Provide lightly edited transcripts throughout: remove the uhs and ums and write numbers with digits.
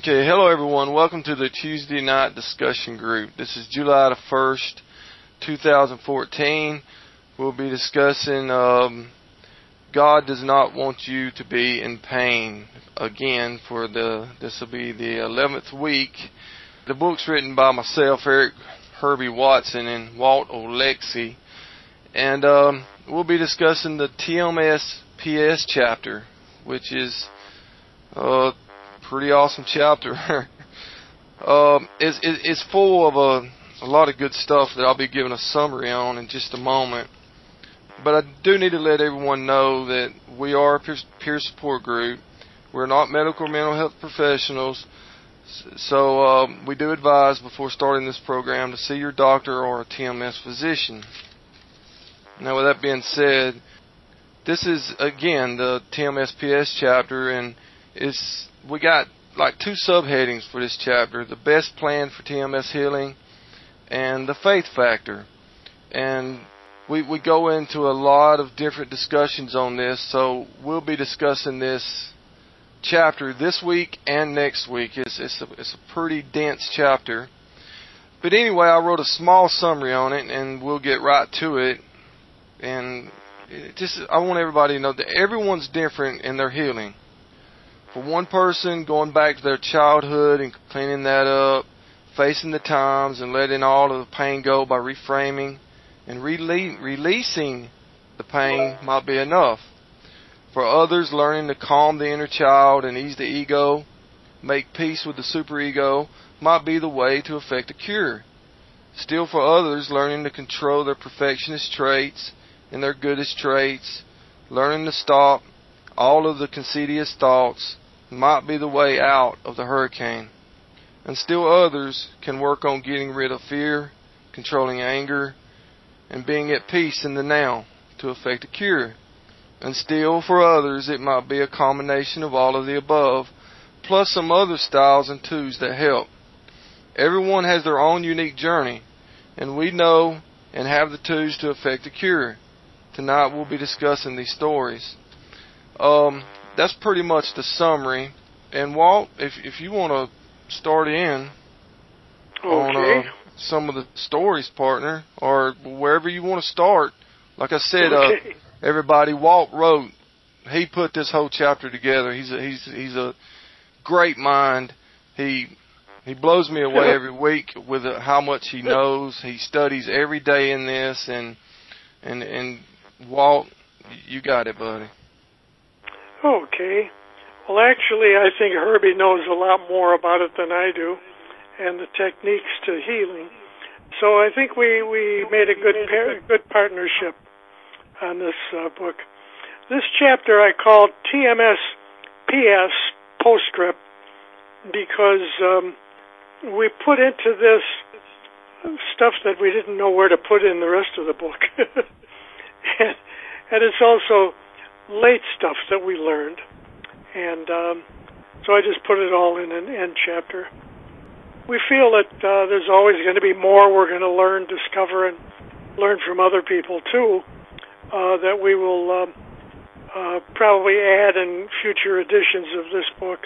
Okay, hello everyone. Welcome to the Tuesday night discussion group. This is July the 1st, 2014. We'll be discussing God does not want you to be in pain. Again, this will be the 11th week. The book's written by myself, Eric Herbie Watson, and Walt Olexi. And we'll be discussing the TMS-PS chapter, which is pretty awesome chapter. It's full of a lot of good stuff that I'll be giving a summary on in just a moment. But I do need to let everyone know that we are a peer support group. We're not medical or mental health professionals. So we do advise before starting this program to see your doctor or a TMS physician. Now with that being said, this is again the TMS-PS chapter, and we got like two subheadings for this chapter: the best plan for TMS healing and the faith factor. And we go into a lot of different discussions on this, so we'll be discussing this chapter this week and next week. It's a pretty dense chapter. But anyway, I wrote a small summary on it, and we'll get right to it. And I want everybody to know that everyone's different in their healing. For one person, going back to their childhood and cleaning that up, facing the times and letting all of the pain go by reframing and releasing the pain might be enough. For others, learning to calm the inner child and ease the ego, make peace with the superego, might be the way to effect a cure. Still for others, learning to control their perfectionist traits and their goodest traits, learning to stop all of the conceited thoughts, might be the way out of the hurricane. And still others can work on getting rid of fear, controlling anger, and being at peace in the now to effect a cure. And still for others it might be a combination of all of the above, plus some other styles and tools that help. Everyone has their own unique journey, and we know and have the tools to effect a cure. Tonight we'll be discussing these stories. That's pretty much the summary. And Walt, if you want to start in on some of the stories, partner, or wherever you want to start. Like I said, everybody, Walt wrote. He put this whole chapter together. He's a great mind. He blows me away every week with how much he knows. He studies every day in this, and Walt, you got it, buddy. Okay. Well, actually, I think Herbie knows a lot more about it than I do, and the techniques to healing. So I think we made a good partnership on this book. This chapter I called TMS-PS Postscript because we put into this stuff that we didn't know where to put in the rest of the book. and it's also late stuff that we learned. And so I just put it all in an end chapter. We feel that there's always going to be more we're going to learn, discover, and learn from other people, too, that we will probably add in future editions of this book.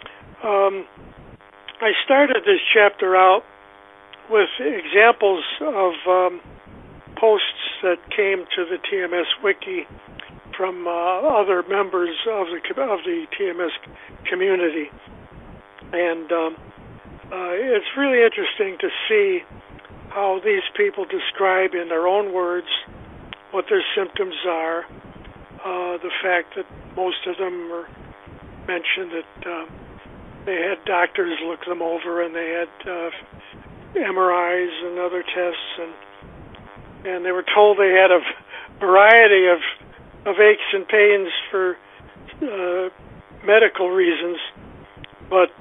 I started this chapter out with examples of posts that came to the TMS Wiki from other members of the TMS community. And it's really interesting to see how these people describe in their own words what their symptoms are. The fact that most of them mentioned that they had doctors look them over, and they had MRIs and other tests, and they were told they had a variety of aches and pains for medical reasons, but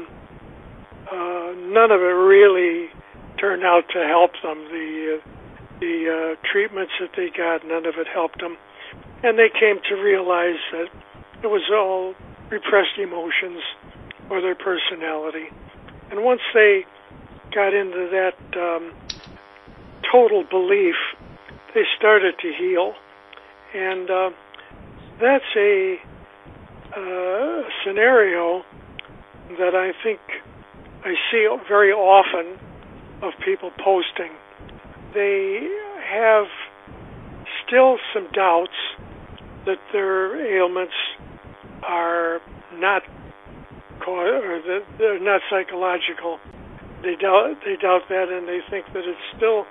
none of it really turned out to help them. The treatments that they got, none of it helped them, and they came to realize that it was all repressed emotions or their personality. And once they got into that total belief, they started to heal. And that's a scenario that I think I see very often of people posting. They have still some doubts that their ailments are not or that they're not psychological. They doubt that, and they think that it's still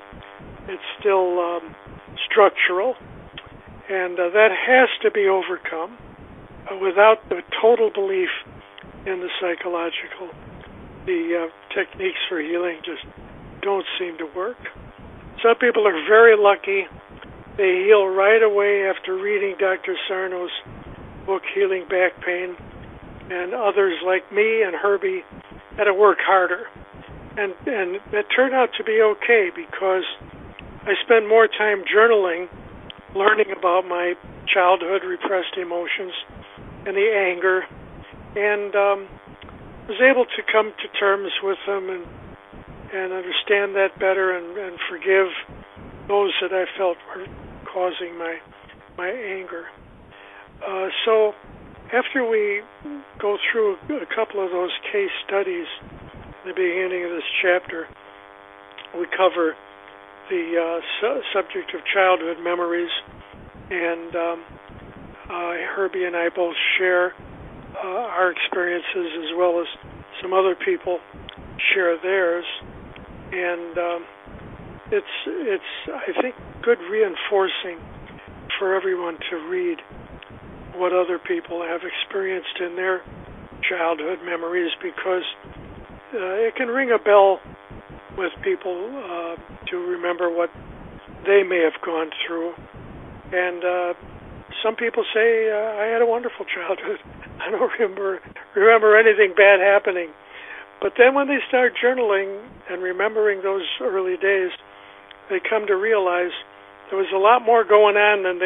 structural, and that has to be overcome. Without the total belief in the psychological, the techniques for healing just don't seem to work. Some people are very lucky. They heal right away after reading Dr. Sarno's book, Healing Back Pain, and others like me and Herbie had to work harder. And it turned out to be okay because I spent more time journaling, learning about my childhood repressed emotions and the anger, and was able to come to terms with them and understand that better and forgive those that I felt were causing my anger. So after we go through a couple of those case studies in the beginning of this chapter, we cover the subject of childhood memories, and Herbie and I both share our experiences as well as some other people share theirs, and it's I think good reinforcing for everyone to read what other people have experienced in their childhood memories, because it can ring a bell with people to remember what they may have gone through. And some people say, I had a wonderful childhood. I don't remember anything bad happening. But then when they start journaling and remembering those early days, they come to realize there was a lot more going on than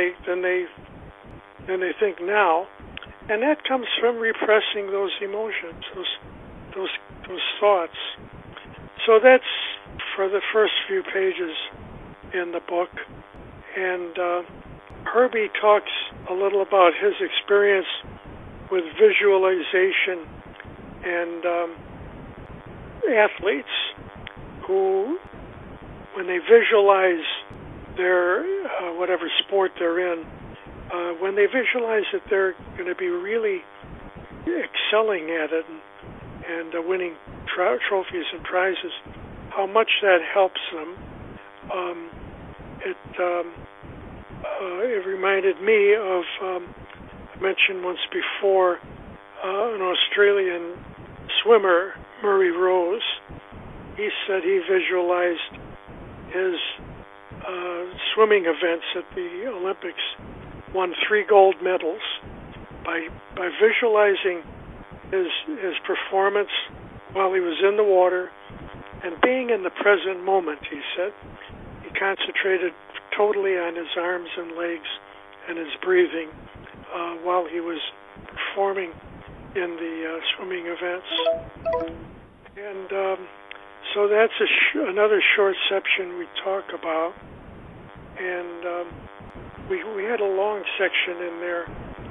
they think now. And that comes from repressing those emotions, those thoughts. So that's for the first few pages in the book. And Herbie talks a little about his experience with visualization and athletes who, when they visualize their whatever sport they're in, when they visualize that they're going to be really excelling at it and winning trophies and prizes, how much that helps them. It reminded me of, I mentioned once before, an Australian swimmer, Murray Rose. He said he visualized his swimming events at the Olympics, won 3 gold medals by visualizing his performance while he was in the water and being in the present moment. He said he concentrated totally on his arms and legs and his breathing while he was performing in the swimming events. And so that's another short section we talk about. And we had a long section in there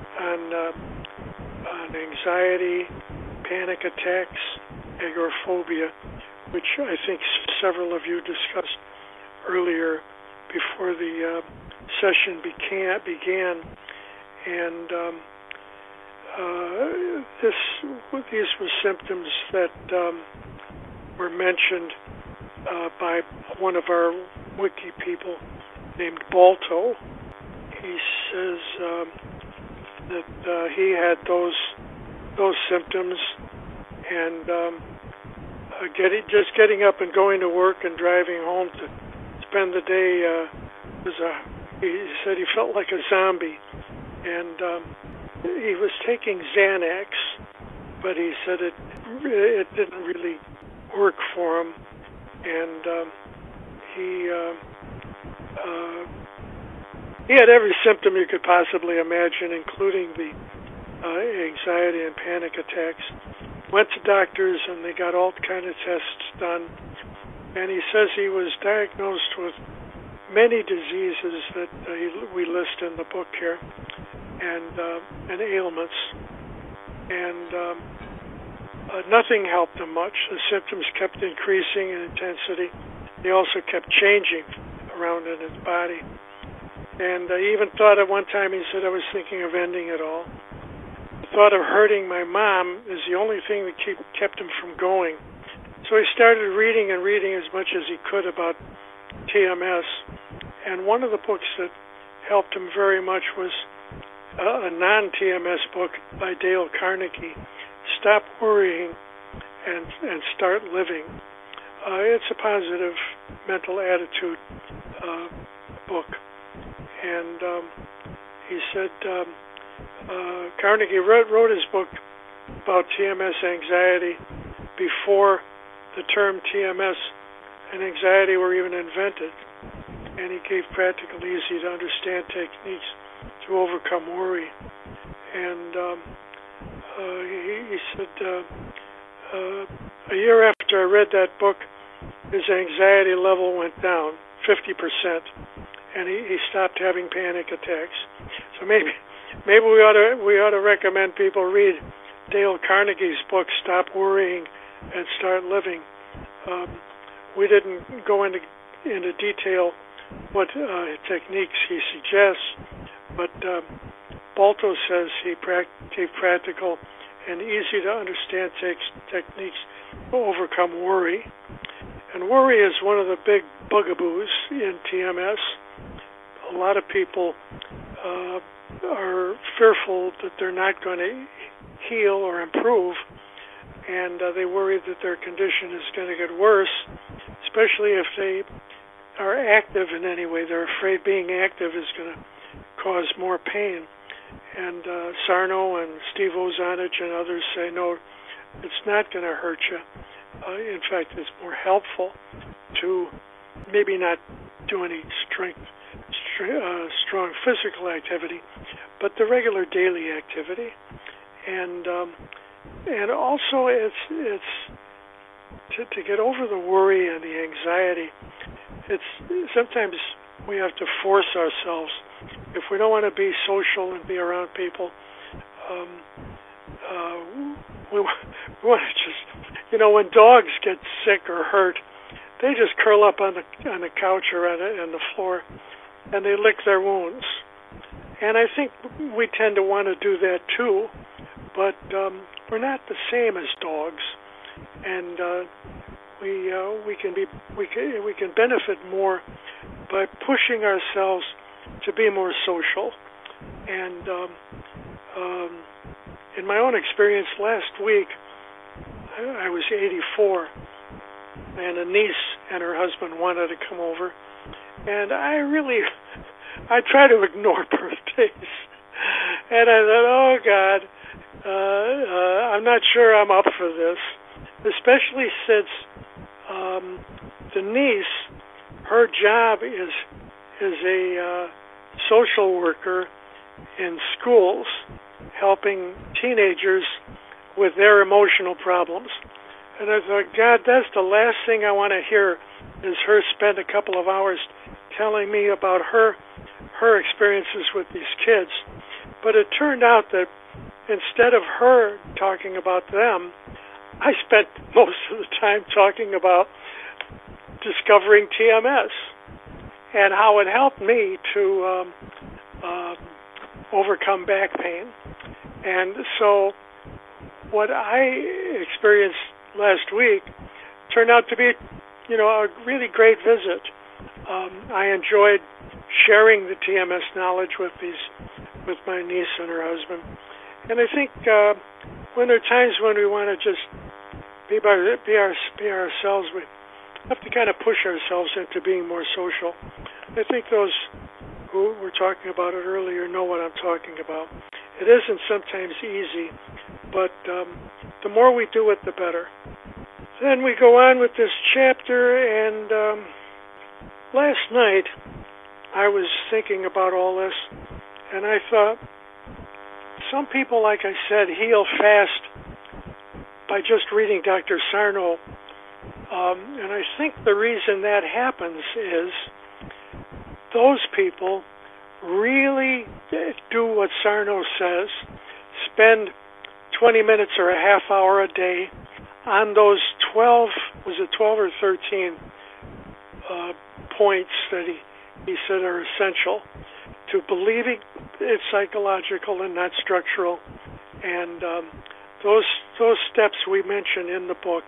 on anxiety, panic attacks, agoraphobia, which I think several of you discussed earlier before the session began. And these were symptoms that were mentioned by one of our wiki people named Balto. He says that he had those symptoms, and getting up and going to work and driving home to spend the day he said he felt like a zombie, and he was taking Xanax, but he said it didn't really work for him, and he had every symptom you could possibly imagine, including the anxiety and panic attacks. Went to doctors, and they got all kind of tests done. And he says he was diagnosed with many diseases that we list in the book here, and ailments. And Nothing helped him much. The symptoms kept increasing in intensity. They also kept changing around in his body. And he even thought at one time, he said, I was thinking of ending it all. The thought of hurting my mom is the only thing that kept him from going. So he started reading and reading as much as he could about TMS. And one of the books that helped him very much was a non-TMS book by Dale Carnegie, Stop Worrying and Start Living. It's a positive mental attitude book. And he said Carnegie wrote his book about TMS anxiety before the term TMS and anxiety were even invented. And he gave practical, easy-to-understand techniques to overcome worry. And he said a year after I read that book, his anxiety level went down 50%, and he stopped having panic attacks. So maybe we ought to recommend people read Dale Carnegie's book, Stop Worrying and Start Living. We didn't go into detail what techniques he suggests, but Balto says he gave practical and easy-to-understand techniques to overcome worry. And worry is one of the big bugaboos in TMS. A lot of people are fearful that they're not going to heal or improve, and they worry that their condition is going to get worse, especially if they are active in any way. They're afraid being active is going to cause more pain. And Sarno and Steve Ozanich and others say, no, it's not going to hurt you. In fact, it's more helpful to maybe not do any strong physical activity, but the regular daily activity. And also it's to get over the worry and the anxiety. It's sometimes we have to force ourselves. If we don't want to be social and be around people, we want to just, when dogs get sick or hurt, they just curl up on the couch or on the floor, and they lick their wounds. And I think we tend to want to do that too, but we're not the same as dogs, and we can benefit more by pushing ourselves to be more social. And in my own experience last week, I was 84, and a niece and her husband wanted to come over, and I try to ignore birthdays, and I thought, oh God, I'm not sure I'm up for this, especially since the niece, her job is a social worker in schools, helping teenagers with their emotional problems. And I thought, God, that's the last thing I want to hear, is her spend a couple of hours telling me about her experiences with these kids. But it turned out that instead of her talking about them, I spent most of the time talking about discovering TMS and how it helped me to overcome back pain. And so what I experienced last week turned out to be, a really great visit. I enjoyed sharing the TMS knowledge with my niece and her husband. And I think when there are times when we want to just be ourselves, we have to kind of push ourselves into being more social. I think those who were talking about it earlier know what I'm talking about. It isn't sometimes easy, but the more we do it, the better. Then we go on with this chapter, and last night I was thinking about all this, and I thought, some people, like I said, heal fast by just reading Dr. Sarno, and I think the reason that happens is those people really do what Sarno says, spend 20 minutes or a half hour a day on those 12 or 13 points that he said are essential to believing it's psychological and not structural. And those steps we mention in the book,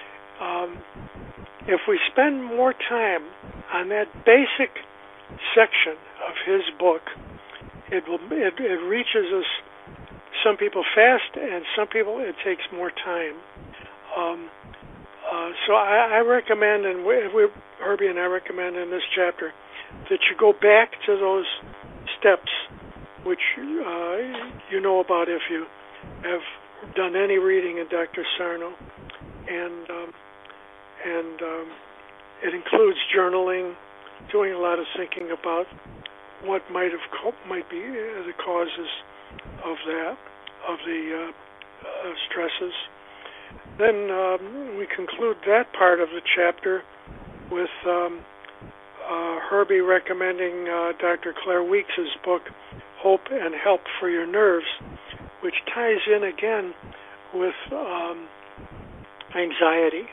if we spend more time on that basic section of his book, it reaches us, some people fast, and some people it takes more time. So I recommend, and Herbie and I recommend in this chapter, that you go back to those steps, which you know about if you have done any reading in Dr. Sarno, and it includes journaling, doing a lot of thinking about what might be the causes of the stresses. Then we conclude that part of the chapter with Herbie recommending Dr. Claire Weeks' book, Hope and Help for Your Nerves, which ties in again with anxiety.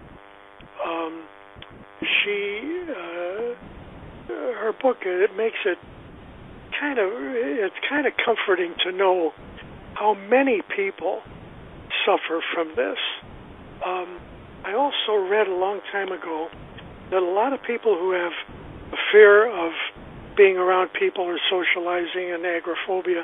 Her book, it makes it kind of comforting to know how many people suffer from this. I also read a long time ago that a lot of people who have a fear of being around people or socializing and agoraphobia,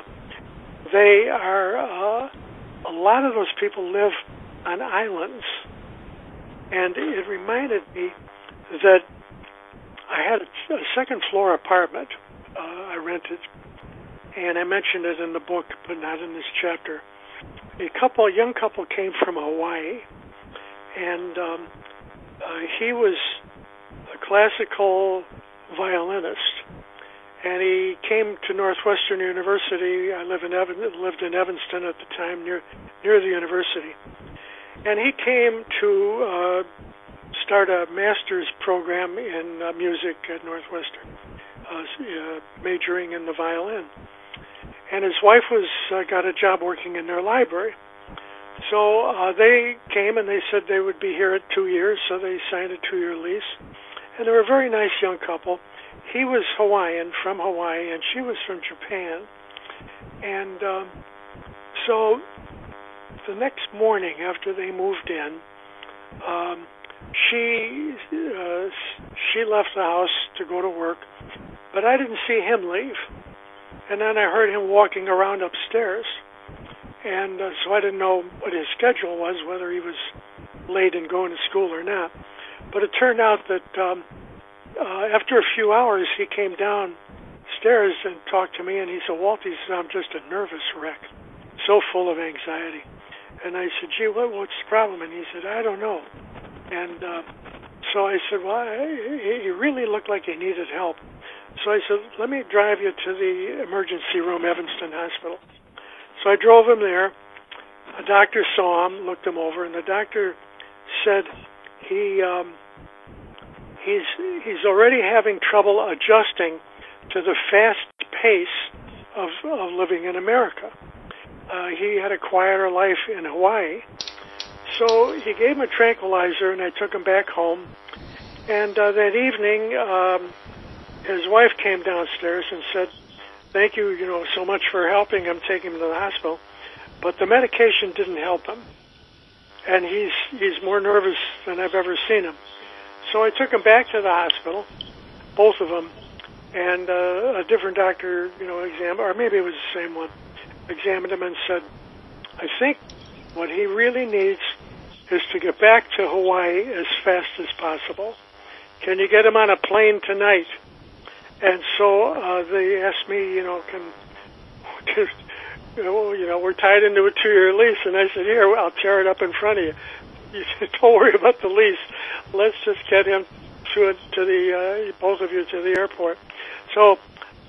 a lot of those people live on islands. And it reminded me that I had a second floor apartment I rented, and I mentioned it in the book, but not in this chapter. A young couple came from Hawaii, and he was a classical violinist, and he came to Northwestern University. I lived in Evanston at the time, near the university, and he came to start a master's program in music at Northwestern, majoring in the violin. And his wife got a job working in their library. So they came and they said they would be here at 2 years, so they signed a 2-year lease. And they were a very nice young couple. He was Hawaiian, from Hawaii, and she was from Japan. And so the next morning after they moved in, she left the house to go to work, but I didn't see him leave. And then I heard him walking around upstairs, and so I didn't know what his schedule was, whether he was late in going to school or not. But it turned out that after a few hours, he came downstairs and talked to me, and he said, "Walt," he said, "I'm just a nervous wreck, so full of anxiety." And I said, "Gee, what's the problem?" And he said, "I don't know." And so I said, "Well, he really looked like he needed help." So I said, "Let me drive you to the emergency room, Evanston Hospital." So I drove him there. A doctor saw him, looked him over, and the doctor said he's already having trouble adjusting to the fast pace of living in America. He had a quieter life in Hawaii. So he gave him a tranquilizer, and I took him back home. And that evening, his wife came downstairs and said, "Thank you, so much for helping him, taking him to the hospital." But the medication didn't help him. And he's more nervous than I've ever seen him. So I took him back to the hospital, both of them, and a different doctor, examined, or maybe it was the same one, examined him and said, "I think what he really needs is to get back to Hawaii as fast as possible. Can you get him on a plane tonight?" And so they asked me, we're tied into a 2-year lease, and I said, "Here, I'll tear it up in front of you. You said, don't worry about the lease. Let's just get him to the both of you to the airport." So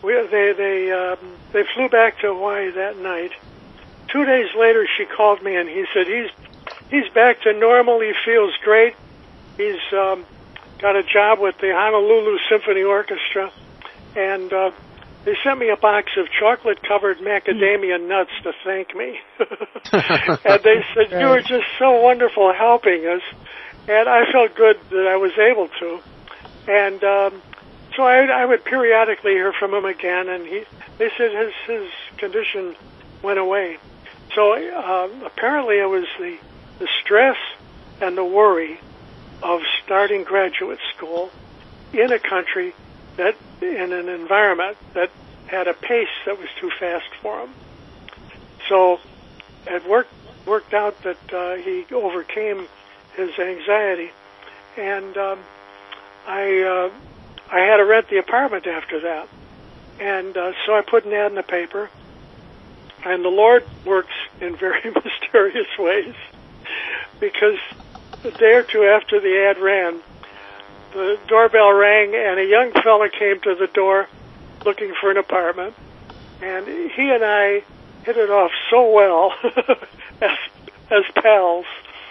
they flew back to Hawaii that night. 2 days later, she called me, and he said he's back to normal. He feels great. He's got a job with the Honolulu Symphony Orchestra, and they sent me a box of chocolate-covered macadamia nuts to thank me. And they said, you were just so wonderful helping us. And I felt good that I was able to. And so I would periodically hear from him again, and they said his condition went away. So apparently it was the stress and the worry of starting graduate school in a country that, in an environment that had a pace that was too fast for him. So it worked out that he overcame his anxiety, and I had to rent the apartment after that. And so I put an ad in the paper, and the Lord works in very mysterious ways, because a day or two after the ad ran, the doorbell rang, and a young fella came to the door looking for an apartment, and he and I hit it off so well as pals.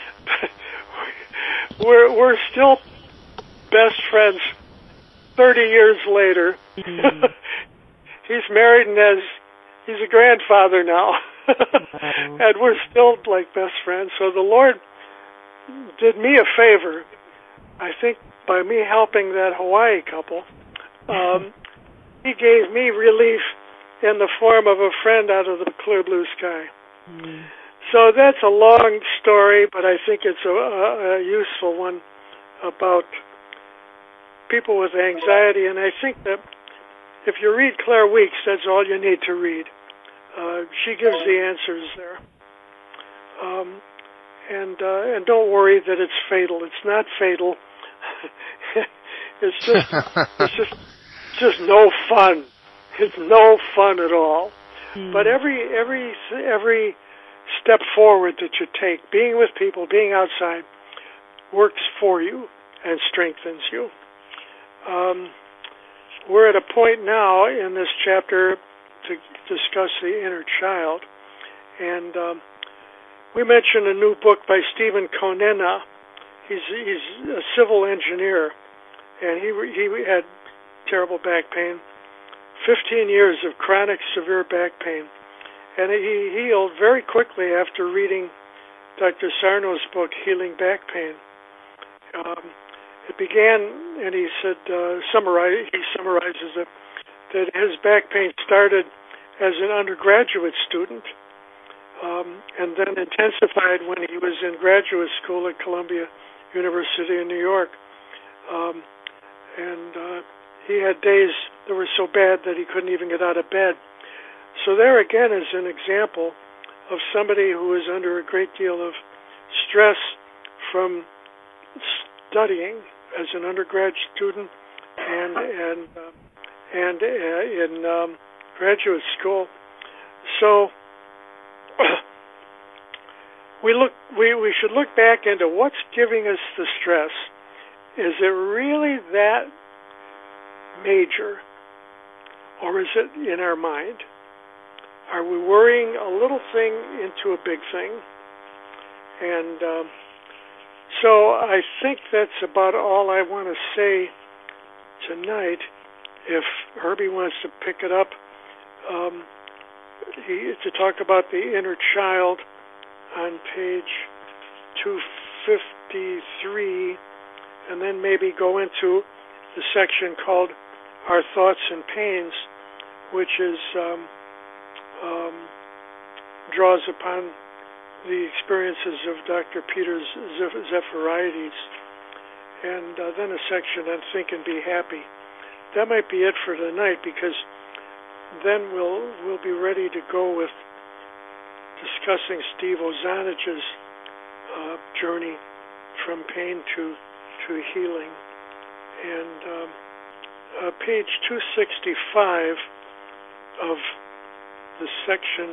We're still best friends 30 years later. Mm-hmm. He's married and he's a grandfather now. And we're still like best friends. So the Lord did me a favor, I think, by me helping that Hawaii couple. He gave me relief in the form of a friend out of the clear blue sky. Mm. So that's a long story, but I think it's a useful one about people with anxiety. And I think that if you read Claire Weeks, that's all you need to read. She gives the answers there. And don't worry that it's fatal. It's not fatal. It's just no fun. It's no fun at all. Mm. But every step forward that you take, being with people, being outside, works for you and strengthens you. We're at a point now in this chapter to discuss the inner child, and we mentioned a new book by Stephen Konena. He's a civil engineer, and he had terrible back pain, 15 years of chronic severe back pain, and he healed very quickly after reading Dr. Sarno's book, Healing Back Pain. It began, and he said, he summarizes it, that his back pain started as an undergraduate student, and then intensified when he was in graduate school at Columbia University in New York. And he had days that were so bad that he couldn't even get out of bed. So there again is an example of somebody who is under a great deal of stress from studying as an undergrad student and in graduate school. So we should look back into what's giving us the stress. Is it really that major, or is it in our mind? Are we worrying a little thing into a big thing? And so I think that's about all I want to say tonight. If Herbie wants to pick it up, to talk about the inner child on page 253, and then maybe go into the section called Our Thoughts and Pains, which is draws upon the experiences of Dr. Peter Zephyrides, and then a section on Think and Be Happy. That might be it for tonight, because then we'll be ready to go with discussing Steve Ozanich's journey from pain to healing. And page 265 of the section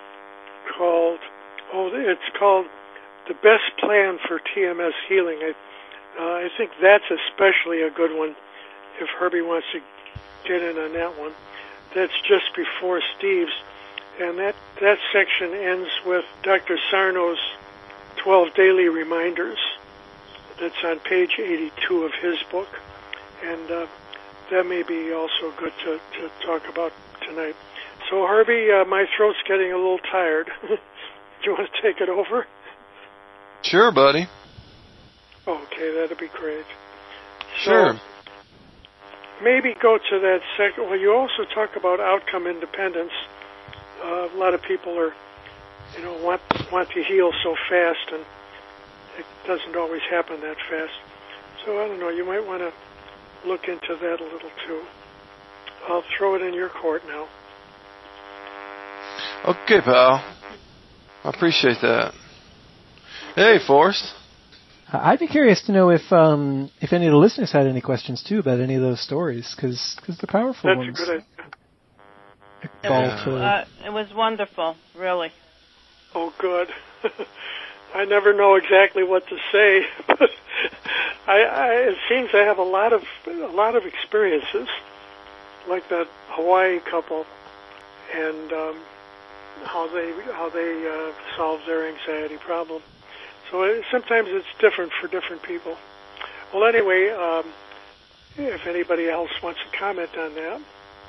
it's called The Best Plan for TMS Healing. I think that's especially a good one if Herbie wants to get in on that one. That's just before Steve's. And that section ends with Dr. Sarno's 12 Daily Reminders. That's on page 82 of his book. And that may be also good to talk about tonight. So, Herbie, my throat's getting a little tired. Do you want to take it over? Sure, buddy. Okay, that'd be great. Sure. So, maybe go to that second. Well, you also talk about outcome independence. A lot of people are, want to heal so fast, and it doesn't always happen that fast. So I don't know. You might want to look into that a little too. I'll throw it in your court now. Okay, pal. I appreciate that. Hey, Forrest. I'd be curious to know if any of the listeners had any questions too about any of those stories, because they're powerful ones. That's a good idea. It was wonderful, really. Oh, good. I never know exactly what to say, but it seems I have a lot of experiences, like that Hawaii couple, and how they solved their anxiety problem. So sometimes it's different for different people. Well, anyway, if anybody else wants to comment on that.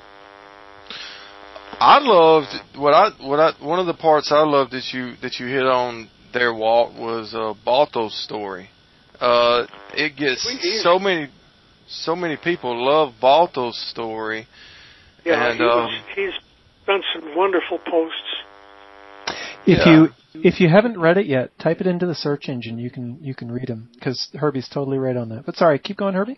I loved one of the parts I loved that you hit on there, Walt, was Balto's story. It gets so many people love Balto's story. Yeah, and he's done some wonderful posts. If you haven't read it yet, type it into the search engine. You can read them, because Herbie's totally right on that. But sorry, keep going, Herbie.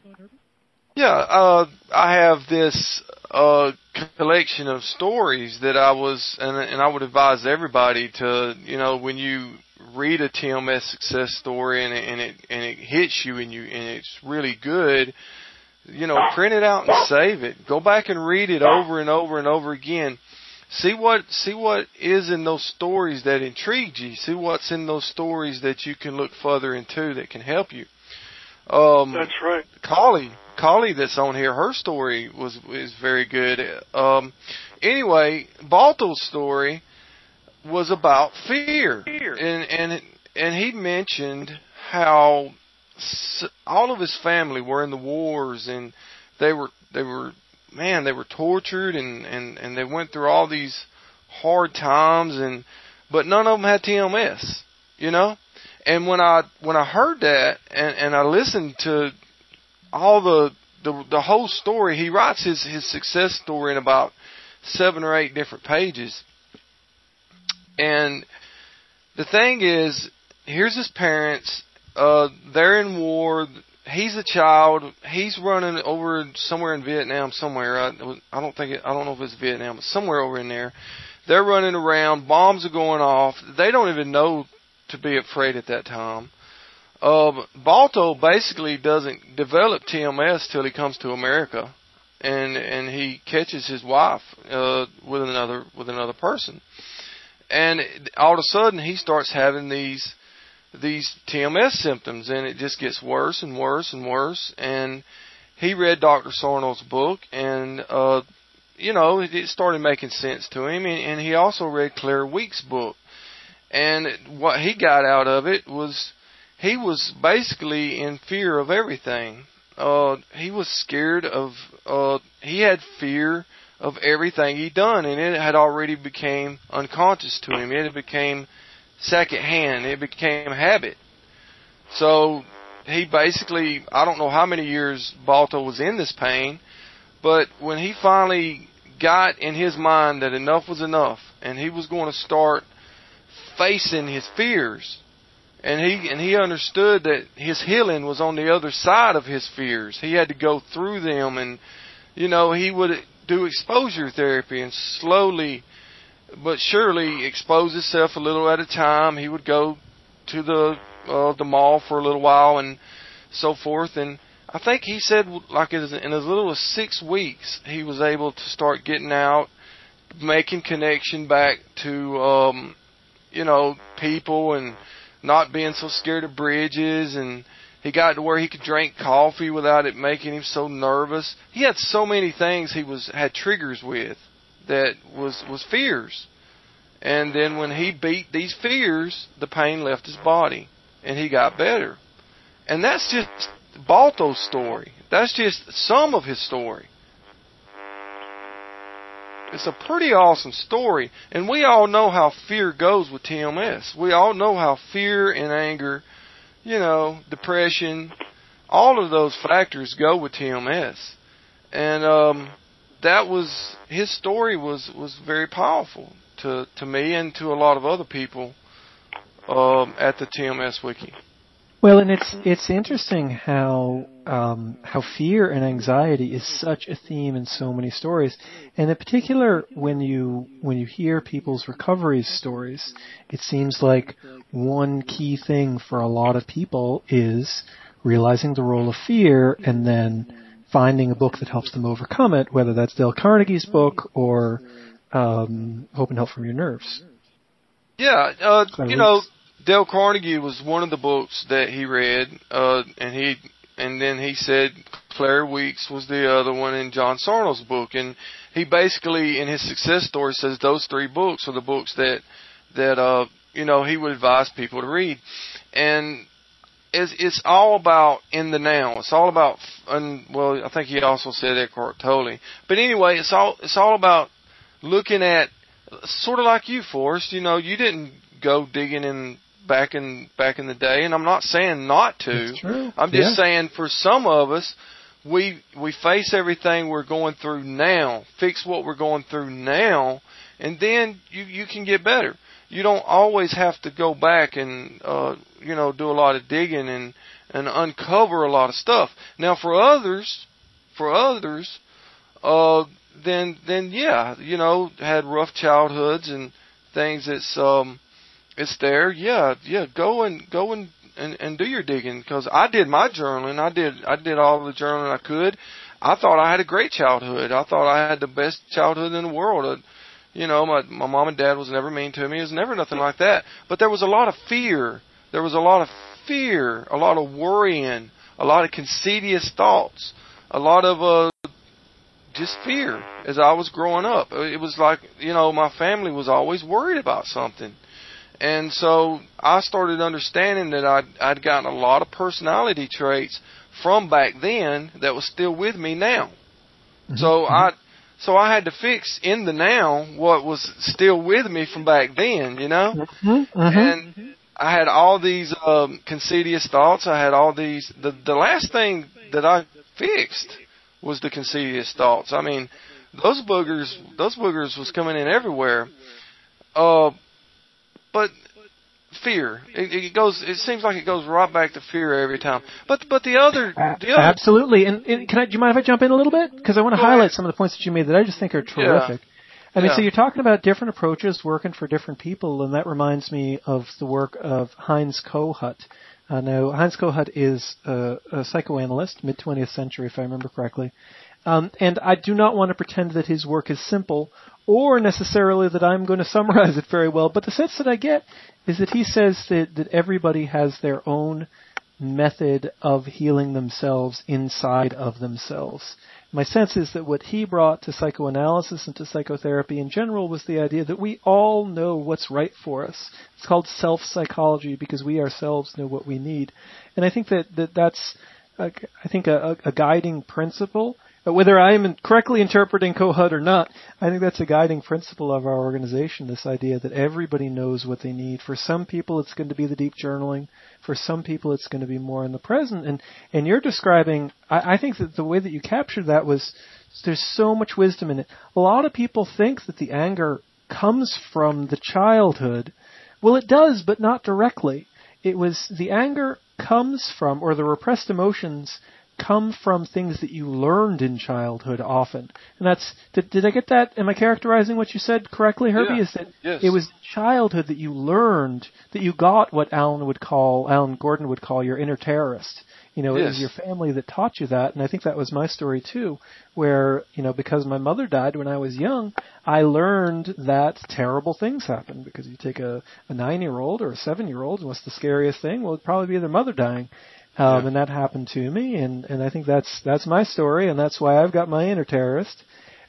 Yeah, I have this collection of stories that I would advise everybody to, when you read a TMS success story and it hits you and it's really good, print it out and save it. Go back and read it over and over and over again. See what is in those stories that intrigued you. See what's in those stories that you can look further into that can help you. That's right. Collie that's on here, her story is very good. Anyway, Balto's story was about fear. And he mentioned how all of his family were in the wars, and they were tortured, and they went through all these hard times, but none of them had TMS, And when I heard that and I listened to all the whole story, he writes his success story in about 7 or 8 different pages. And the thing is, here's his parents, they're in war. He's a child. He's running over somewhere in Vietnam somewhere. I don't know if it's Vietnam, but somewhere over in there. They're running around. Bombs are going off. They don't even know to be afraid at that time. Balto basically doesn't develop TMS till he comes to America, and he catches his wife with another person, and all of a sudden he starts having these TMS symptoms, and it just gets worse and worse and worse. And he read Dr. Sarno's book, and it started making sense to him. And he also read Claire Week's book, and what he got out of it was he was basically in fear of everything. He was scared of. He had fear of everything he'd done, and it had already became unconscious to him. It had became secondhand. It became habit. So he basically, I don't know how many years Balto was in this pain, but when he finally got in his mind that enough was enough, and he was going to start facing his fears, and he understood that his healing was on the other side of his fears. He had to go through them, and he would do exposure therapy and slowly but surely expose himself a little at a time. He would go to the mall for a little while and so forth. And I think he said, like, in as little as 6 weeks, he was able to start getting out, making connection back to, people, and not being so scared of bridges. And he got to where he could drink coffee without it making him so nervous. He had so many things he had triggers with that was fears. And then when he beat these fears, the pain left his body, and he got better. And that's just Balto's story. That's just some of his story. it's a pretty awesome story. And we all know how fear goes with TMS. We all know how fear and anger, depression, all of those factors go with TMS. And his story was very powerful to me and to a lot of other people at the TMS Wiki. Well, and it's interesting how fear and anxiety is such a theme in so many stories, and in particular when you hear people's recovery stories, it seems like one key thing for a lot of people is realizing the role of fear and then finding a book that helps them overcome it, whether that's Dale Carnegie's book or Hope and Help from Your Nerves. Yeah, Dale Carnegie was one of the books that he read, and then he said Claire Weeks was the other one, and John Sarno's book, and he basically in his success story says those three books are the books that he would advise people to read, and it's all about in the now. It's all about, I think he also said Eckhart Tolle, but anyway, it's all about looking at sort of like you, Forrest. You didn't go digging back in the day, and I'm not saying not to. That's true. I'm just saying for some of us, we face everything we're going through now, fix what we're going through now, and then you can get better. You don't always have to go back and do a lot of digging and uncover a lot of stuff. Now for others, then yeah, had rough childhoods and things it's there. Yeah, go and do your digging, because I did my journaling. I did all the journaling I could. I thought I had a great childhood. I thought I had the best childhood in the world. My mom and dad was never mean to me. It was never nothing like that. But there was a lot of fear. There was a lot of worrying, a lot of conceited thoughts, a lot of just fear as I was growing up. It was like, my family was always worried about something. And so I started understanding that I'd gotten a lot of personality traits from back then that was still with me now. Mm-hmm. So I had to fix in the now what was still with me from back then, Mm-hmm. Mm-hmm. And I had all these conceited thoughts. I had all these. The last thing that I fixed was the conceited thoughts. I mean, those boogers was coming in everywhere. But fear, it seems like it goes right back to fear every time. But the other absolutely. And do you mind if I jump in a little bit? Because I want to highlight some of the points that you made that I just think are terrific. Yeah. So you're talking about different approaches working for different people, and that reminds me of the work of Heinz Kohut. Now, Heinz Kohut is a psychoanalyst, mid-20th century, if I remember correctly. And I do not want to pretend that his work is simple, or necessarily that I'm going to summarize it very well, but the sense that I get is that he says that everybody has their own method of healing themselves inside of themselves. My sense is that what he brought to psychoanalysis and to psychotherapy in general was the idea that we all know what's right for us. It's called self-psychology because we ourselves know what we need. And I think that's a guiding principle. Whether I am correctly interpreting Kohut or not, I think that's a guiding principle of our organization, this idea that everybody knows what they need. For some people, it's going to be the deep journaling. For some people, it's going to be more in the present. And you're describing, I think that the way that you captured that was, there's so much wisdom in it. A lot of people think that the anger comes from the childhood. Well, it does, but not directly. It was, the anger comes from, or the repressed emotions come from things that you learned in childhood often. And that's, did I get that? Am I characterizing what you said correctly, Herbie? Yeah. Is that yes. It was childhood that you learned, that you got what Alan Gordon would call your inner terrorist. It was your family that taught you that. And I think that was my story too, where, because my mother died when I was young, I learned that terrible things happen, because you take a 9-year-old or a 7-year-old, and what's the scariest thing? Well, it'd probably be their mother dying. And that happened to me, and I think that's my story, and that's why I've got my inner terrorist.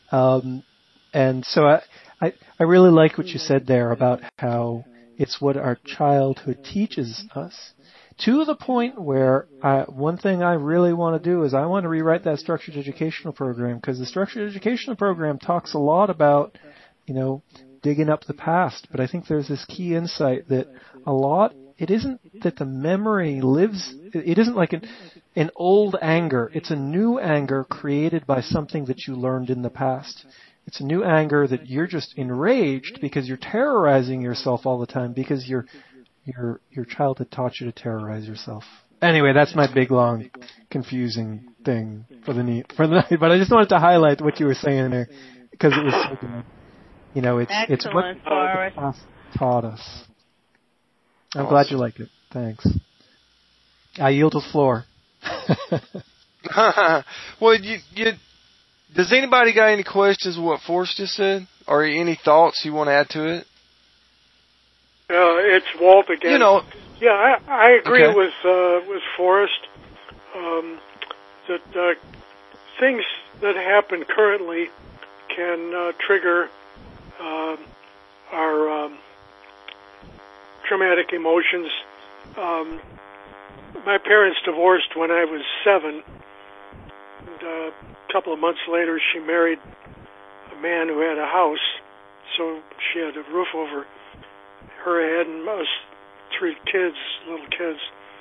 And so I really like what you said there about how it's what our childhood teaches us. to the point where one thing I really want to do is I want to rewrite that structured educational program, because the structured educational program talks a lot about, digging up the past. But I think there's this key insight that it isn't that the memory lives, it isn't like an old anger. It's a new anger created by something that you learned in the past. It's a new anger that you're just enraged because you're terrorizing yourself all the time because your childhood taught you to terrorize yourself. Anyway, that's my big, long, confusing thing for the night. But I just wanted to highlight what you were saying there because it was so good. It's what the past taught us. I'm glad you liked it. Thanks. I yield the floor. Well, does anybody got any questions of what Forrest just said, or any thoughts you want to add to it? It's Walt again. Yeah, I agree with Forrest that things that happen currently can trigger our traumatic emotions. My parents divorced when I was 7. And, a couple of months later, she married a man who had a house, so she had a roof over her head and us 3 kids, little kids.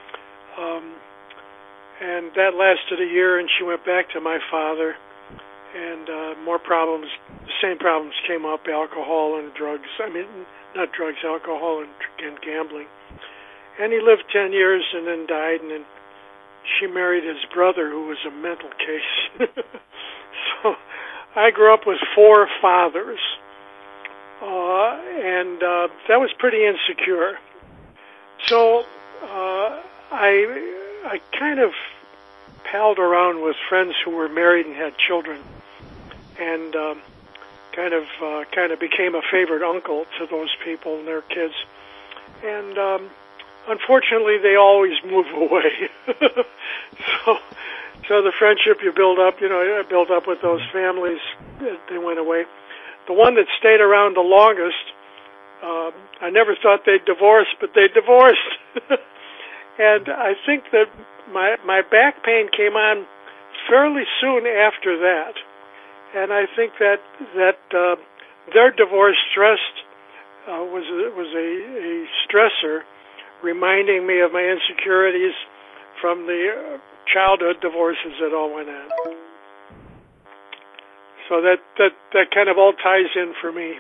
And that lasted a year, and she went back to my father, and more problems, the same problems came up, alcohol and drugs. I mean, not drugs, alcohol and gambling. And he lived 10 years and then died, and then she married his brother, who was a mental case. So I grew up with 4 fathers, and that was pretty insecure. So I kind of palled around with friends who were married and had children, and kind of became a favorite uncle to those people and their kids. And unfortunately, they always move away. So the friendship you build up, I built up with those families, they went away. The one that stayed around the longest, I never thought they'd divorce, but they divorced. And I think that my back pain came on fairly soon after that. And I think that their divorce was a stressor, reminding me of my insecurities from the childhood divorces that all went on. So that kind of all ties in for me.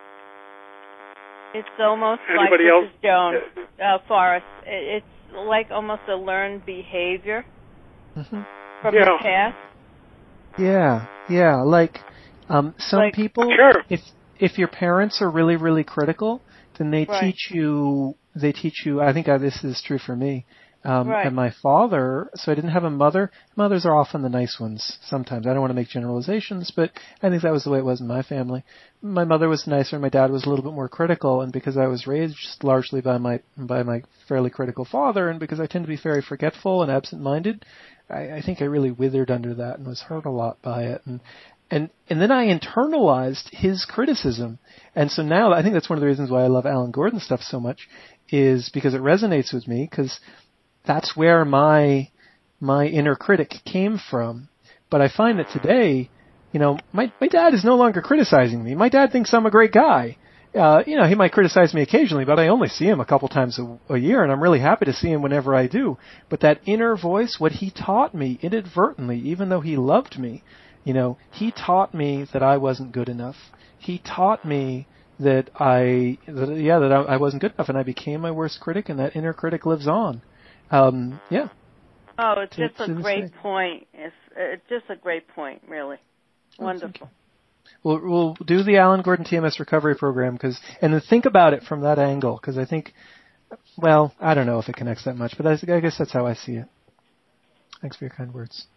It's almost Anybody like, else? This is Joan, Forrest, it's like almost a learned behavior from the past. Yeah. Like some people, sure. if your parents are really, really critical, then they teach you. I think this is true for me. And my father, so I didn't have a mother. Mothers are often the nice ones sometimes. I don't want to make generalizations, but I think that was the way it was in my family. My mother was nicer, my dad was a little bit more critical, and because I was raised largely by my fairly critical father, and because I tend to be very forgetful and absent-minded, I think I really withered under that and was hurt a lot by it. And then I internalized his criticism. And so now I think that's one of the reasons why I love Alan Gordon stuff so much, is because it resonates with me, because that's where my inner critic came from. But I find that today, my dad is no longer criticizing me. My dad thinks I'm a great guy. He might criticize me occasionally, but I only see him a couple times a year, and I'm really happy to see him whenever I do. But that inner voice, what he taught me inadvertently, even though he loved me, he taught me that I wasn't good enough. He taught me that I wasn't good enough, and I became my worst critic, and that inner critic lives on. Oh, it's just a great point. It's just a great point, really. Wonderful. We'll do the Alan Gordon TMS recovery program, and then think about it from that angle, because I think, I don't know if it connects that much, but I guess that's how I see it. Thanks for your kind words.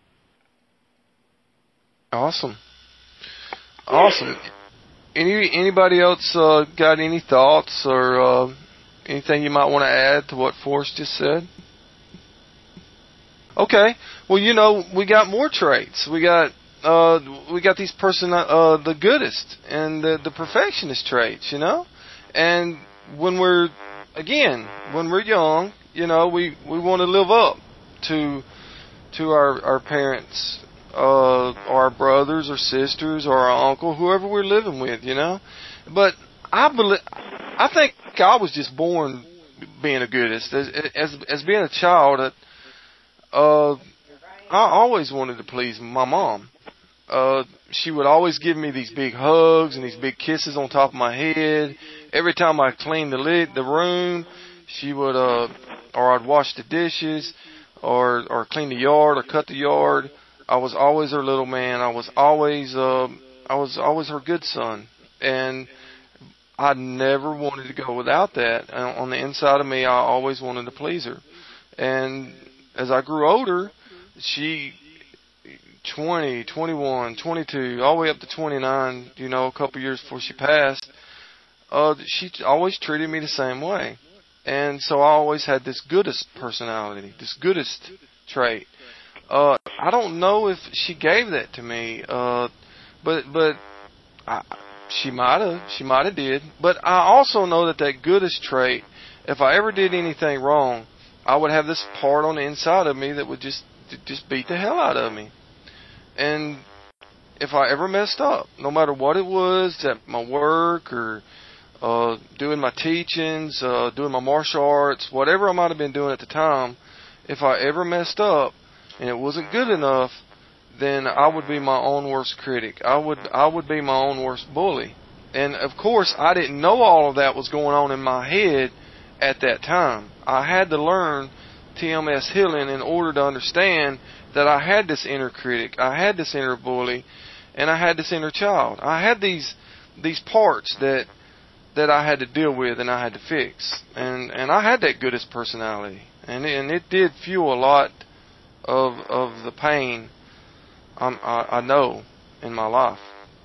Awesome. Anybody else got any thoughts or anything you might want to add to what Forrest just said? Okay. Well, we got more traits. We got these the goodest and the perfectionist traits, And when we're young, we want to live up to our parents, or our brothers or sisters or our uncle, whoever we're living with, But I think I was just born being a goodist. As being a child, I always wanted to please my mom. She would always give me these big hugs and these big kisses on top of my head. Every time I cleaned the room, she would, or I'd wash the dishes, or clean the yard, or cut the yard. I was always her little man. I was always her good son. And I never wanted to go without that. On the inside of me, I always wanted to please her. And as I grew older, she, 20, 21, 22, all the way up to 29, a couple years before she passed, she always treated me the same way. And so I always had this goodest personality, this goodest trait. I don't know if she gave that to me, but she might have did. But I also know that goodest trait, if I ever did anything wrong, I would have this part on the inside of me that would just beat the hell out of me. And if I ever messed up, no matter what it was, at my work or doing my teachings, doing my martial arts, whatever I might have been doing at the time, if I ever messed up and it wasn't good enough, then I would be my own worst critic. I would be my own worst bully. And of course, I didn't know all of that was going on in my head at that time. I had to learn TMS healing in order to understand that I had this inner critic, I had this inner bully, and I had this inner child. I had these parts that I had to deal with and I had to fix. And I had that goodest personality. And it did fuel a lot of the pain I know in my life.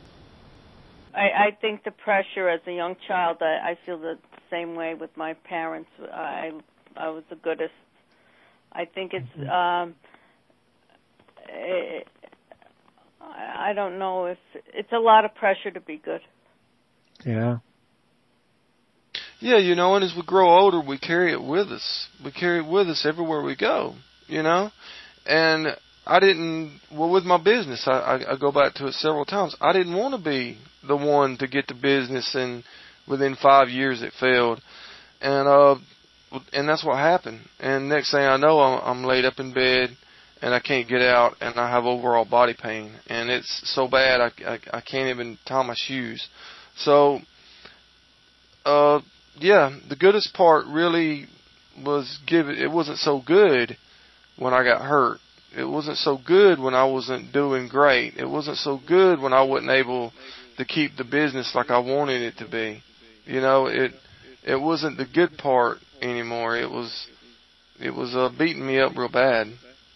I think the pressure as a young child, I feel the same way with my parents. I was the goodest. I think it's I don't know if it's a lot of pressure to be good. Yeah. Yeah, and as we grow older, we carry it with us. We carry it with us everywhere we go, And with my business, I go back to it several times. I didn't want to be the one to get the business, and within 5 years it failed. And that's what happened. And next thing I know, I'm laid up in bed, and I can't get out, and I have overall body pain. And it's so bad, I can't even tie my shoes. So, the goodest part really was it wasn't so good when I got hurt. It wasn't so good when I wasn't doing great. It wasn't so good when I wasn't able to keep the business like I wanted it to be. It wasn't the good part anymore. It was beating me up real bad.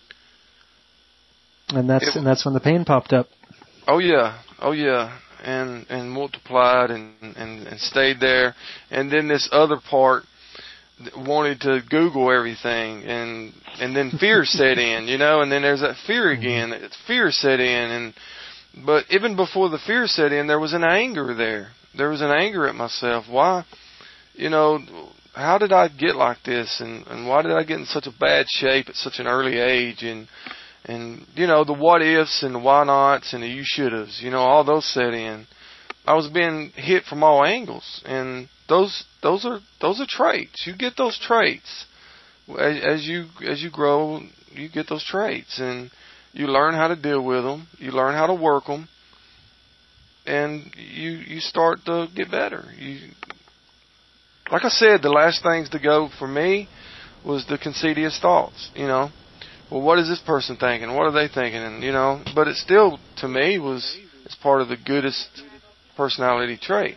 And that's when the pain popped up. Oh yeah. And multiplied and stayed there. And then this other part wanted to Google everything, and then fear set in, and then there's that fear again. Fear set in, but even before the fear set in, there was an anger there. There was an anger at myself. Why, how did I get like this, and why did I get in such a bad shape at such an early age, and the what ifs and the why nots and the you should haves, all those set in. I was being hit from all angles, and those are traits. You get those traits as you grow. You get those traits, and you learn how to deal with them. You learn how to work them, and you start to get better. Like I said, the last things to go for me was the conceited thoughts. Well, what is this person thinking? What are they thinking? And but it still, to me, it's part of the goodest personality trait.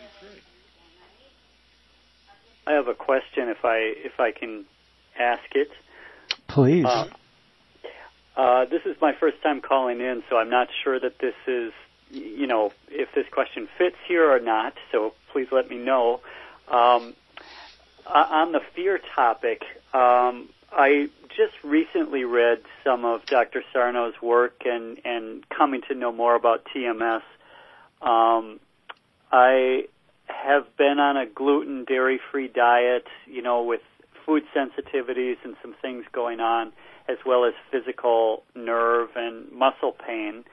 I have a question, if I can ask it. Please. This is my first time calling in, so I'm not sure that this is, if this question fits here or not. So please let me know. On the fear topic, I just recently read some of Dr. Sarno's work and coming to know more about TMS. I have been on a gluten, dairy-free diet, food sensitivities and some things going on, as well as physical nerve and muscle pain.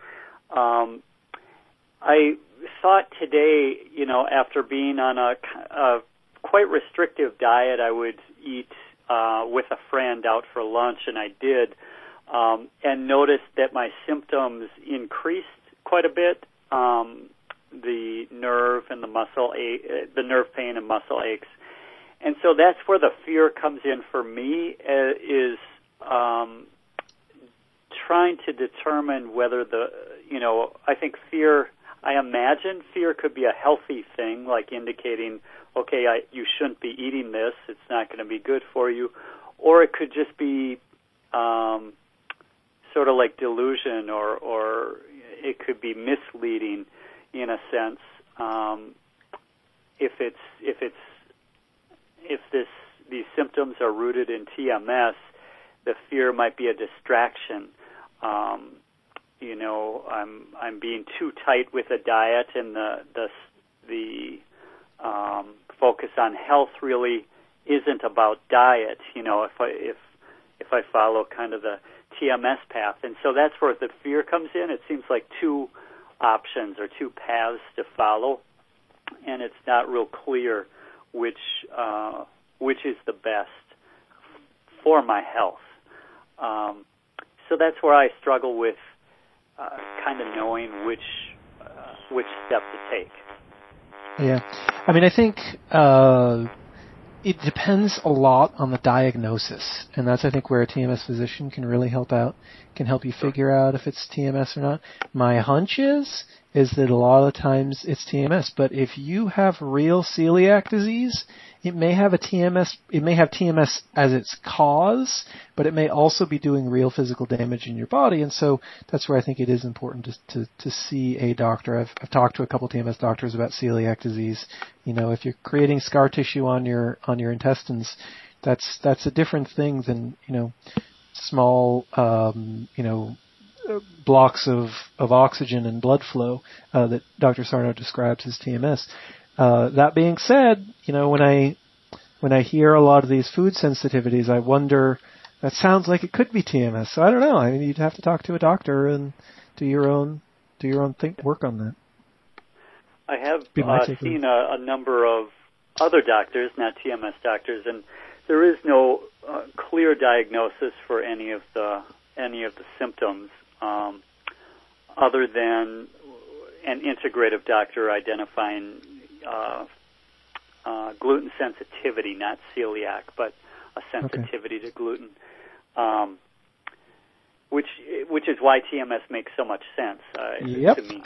I thought today, after being on a quite restrictive diet, I would eat with a friend out for lunch, and I did, and noticed that my symptoms increased quite a bit. The nerve and the nerve pain and muscle aches, and so that's where the fear comes in for me. Is trying to determine whether I think fear. I imagine fear could be a healthy thing, like indicating, okay, you shouldn't be eating this, it's not going to be good for you. Or it could just be sort of like delusion, or it could be misleading in a sense. If these symptoms are rooted in TMS, the fear might be a distraction. I'm being too tight with a diet, and the focus on health really isn't about diet. If I follow kind of the TMS path, and so that's where the fear comes in. It seems like two options or two paths to follow, and it's not real clear which is the best for my health. So that's where I struggle with kind of knowing which step to take. Yeah. I mean, I think it depends a lot on the diagnosis, and that's, I think, where a TMS physician can really help out, can help you figure out if it's TMS or not. My hunch is that a lot of the times it's TMS, but if you have real celiac disease, it may have TMS as its cause, but it may also be doing real physical damage in your body, and so that's where I think it is important to see a doctor. I've talked to a couple TMS doctors about celiac disease. If you're creating scar tissue on your intestines, that's a different thing than small blocks of oxygen and blood flow that Dr. Sarno describes as TMS. That being said, when I hear a lot of these food sensitivities, I wonder, that sounds like it could be TMS. So I don't know. I mean, you'd have to talk to a doctor and do your own work on that. I have seen a number of other doctors, not TMS doctors, and there is no clear diagnosis for any of the symptoms, other than an integrative doctor identifying gluten sensitivity, not celiac, but a sensitivity to gluten, which is why TMS makes so much sense to me.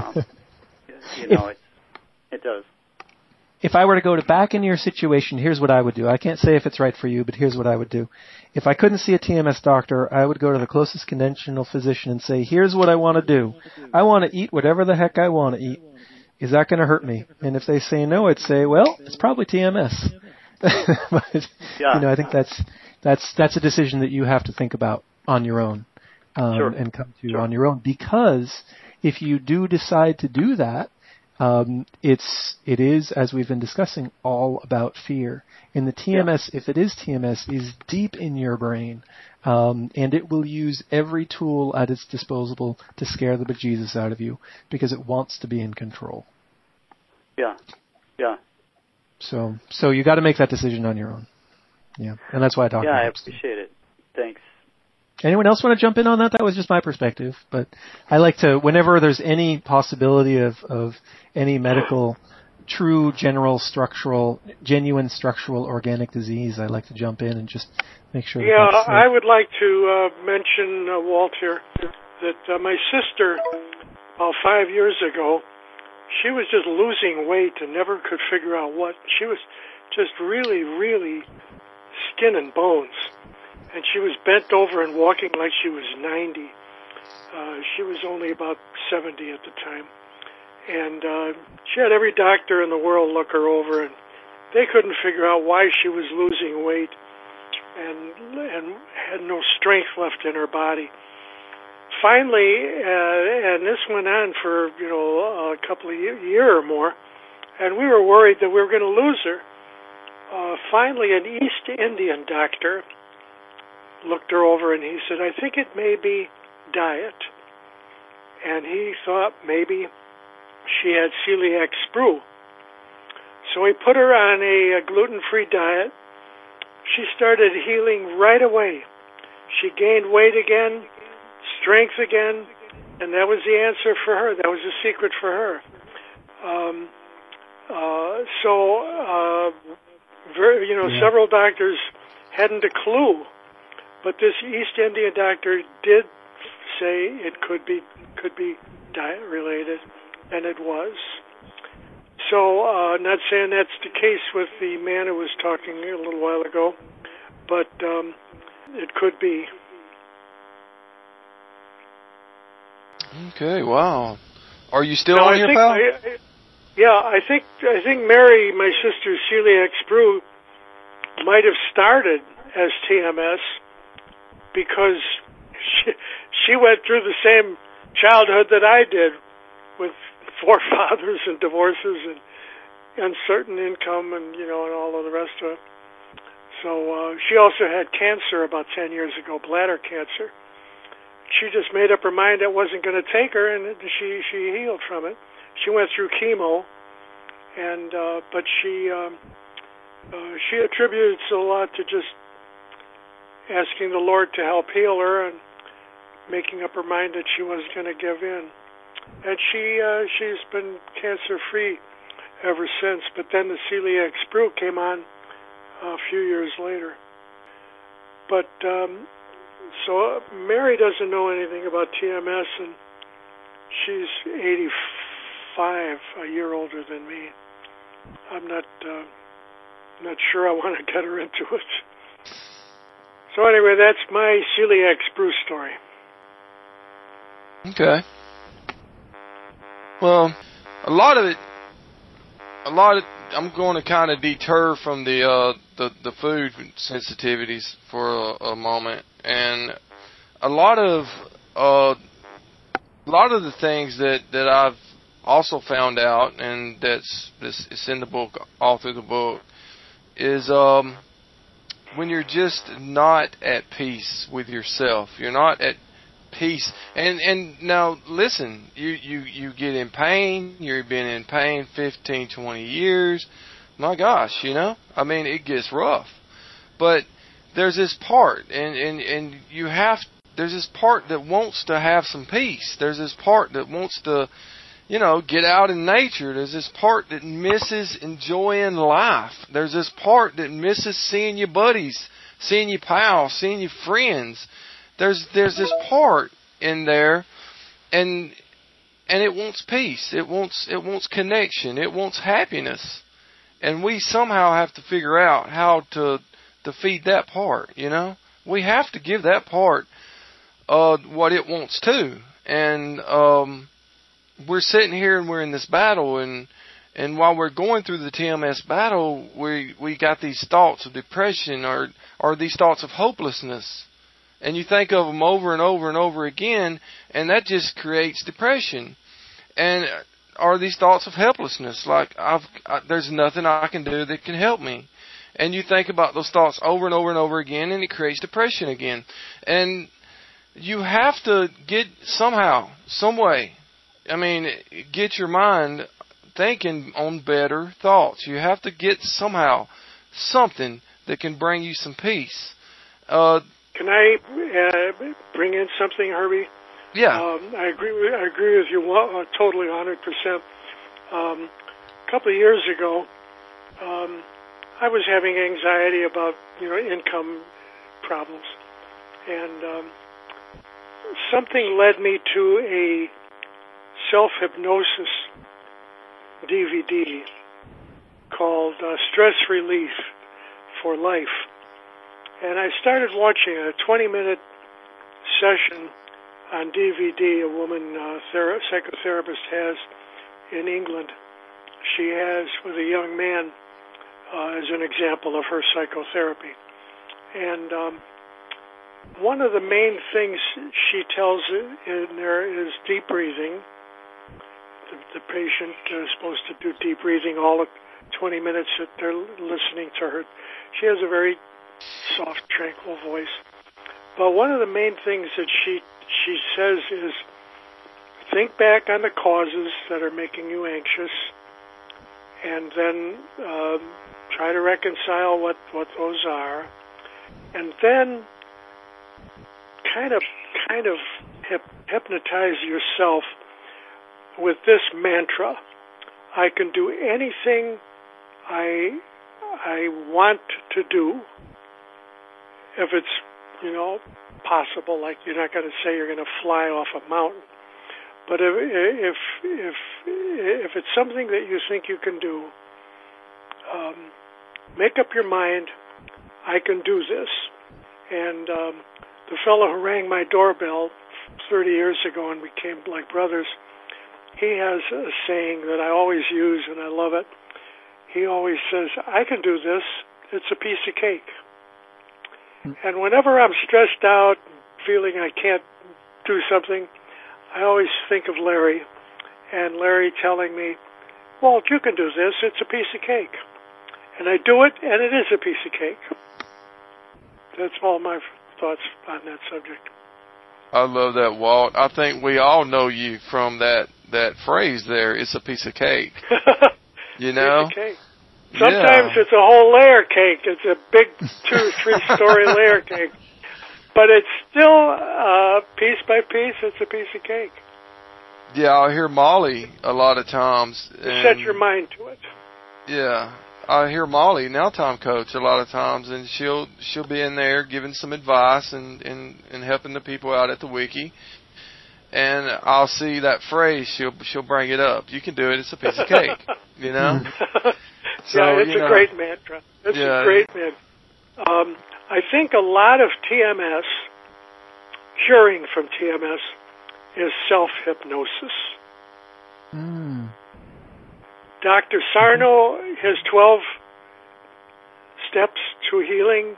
It does. If I were to go back into your situation, here's what I would do. I can't say if it's right for you, but here's what I would do. If I couldn't see a TMS doctor, I would go to the closest conventional physician and say, here's what I want to do. I want to eat whatever the heck I want to eat. Is that going to hurt me? And if they say no, I'd say, well, it's probably TMS. But, I think that's a decision that you have to think about on your own, and come to on your own. Because if you do decide to do that, it is, as we've been discussing, all about fear. And the TMS, if it is TMS, is deep in your brain, and it will use every tool at its disposal to scare the bejesus out of you because it wants to be in control. Yeah. So you got to make that decision on your own. Yeah, and that's why I talk. Yeah, I appreciate it. Thanks. Anyone else want to jump in on that? That was just my perspective, but I like to, whenever there's any possibility of any medical, true, genuine structural organic disease, I like to jump in and just make sure. Yeah, I would like to mention, Walt, here, that my sister, about 5 years ago, she was just losing weight and never could figure out what. She was just really, really skin and bones. And she was bent over and walking like she was 90. She was only about 70 at the time. And she had every doctor in the world look her over, and they couldn't figure out why she was losing weight and had no strength left in her body. Finally, and this went on for, a couple of year or more, and we were worried that we were going to lose her. Finally, in East East Indian doctor looked her over and he said, I think it may be diet. And he thought maybe she had celiac sprue. So he put her on a gluten-free diet. She started healing right away. She gained weight again, strength again, and that was the answer for her. That was the secret for her. Several doctors hadn't a clue, but this East India doctor did say it could be diet related, and it was. So, not saying that's the case with the man who was talking a little while ago, but it could be. Okay, wow. Are you still on here, pal? I think Mary, my sister's celiac sprue, might have started as TMS because she went through the same childhood that I did, with 4 fathers and divorces and uncertain income and and all of the rest of it. So she also had cancer about 10 years ago, bladder cancer. She just made up her mind it wasn't going to take her, and she healed from it. She went through chemo, and but she attributes a lot to just asking the Lord to help heal her and making up her mind that she wasn't going to give in. And she's been cancer-free ever since. But then the celiac sprue came on a few years later. But so Mary doesn't know anything about TMS, and she's 85, a year older than me. I'm not sure I want to get her into it. So anyway, that's my celiac sprue story. Okay. Well, a lot of it, I'm going to kind of deter from the food sensitivities for a moment, and a lot of the things that I've also found out, and it's in the book, all through the book, is when you're just not at peace with yourself, you're not at peace. And now listen, you get in pain, you've been in pain 15, 20 years. My gosh, I mean, it gets rough. But there's this part, and there's this part that wants to have some peace. There's this part that wants to, get out in nature. There's this part that misses enjoying life. There's this part that misses seeing your buddies, seeing your pals, seeing your friends. There's this part in there, and it wants peace. It wants connection. It wants happiness. And we somehow have to figure out how to feed that part, We have to give that part what it wants too. And we're sitting here and we're in this battle, and while we're going through the TMS battle, we got these thoughts of depression or these thoughts of hopelessness. And you think of them over and over and over again, and that just creates depression. And are these thoughts of helplessness, like there's nothing I can do that can help me. And you think about those thoughts over and over and over again, and it creates depression again. And you have to get somehow, some way, get your mind thinking on better thoughts. You have to get somehow something that can bring you some peace. Can I bring in something, Herbie? Yeah. I agree with you totally 100%. A couple of years ago, I was having anxiety about income problems, and something led me to a self-hypnosis DVD called Stress Relief for Life. And I started watching a 20-minute session on DVD a woman, psychotherapist, has in England. She has with a young man as an example of her psychotherapy. And one of the main things she tells in there is deep breathing. The patient is supposed to do deep breathing all the 20 minutes that they're listening to her. She has a very soft, tranquil voice. But one of the main things that she says is, think back on the causes that are making you anxious, and then try to reconcile what those are, and then kind of hypnotize yourself with this mantra: I can do anything I want to do, if it's possible. Like, you're not going to say you're going to fly off a mountain, but if it's something that you think you can do, make up your mind, I can do this. And the fellow who rang my doorbell 30 years ago and became like brothers, he has a saying that I always use, and I love it. He always says, I can do this, it's a piece of cake. And whenever I'm stressed out, feeling I can't do something, I always think of Larry, and Larry telling me, Walt, you can do this, it's a piece of cake. And I do it, and it is a piece of cake. That's all my thoughts on that subject. I love that, Walt. I think we all know you from that phrase there, it's a piece of cake. You know? Piece of cake. Sometimes it's a whole layer cake. It's a big 2 or 3 story layer cake. But it's still, piece by piece, it's a piece of cake. Yeah, I hear Molly a lot of times. Set your mind to it. Yeah. I hear Molly, Now Time Coach, a lot of times, and she'll be in there giving some advice and helping the people out at the wiki. And I'll see that phrase, she'll bring it up. You can do it, it's a piece of cake. You know? So, yeah, it's a great mantra. It's a great mantra. I think a lot of TMS, curing from TMS, is self-hypnosis. Dr. Sarno, his 12 steps to healing,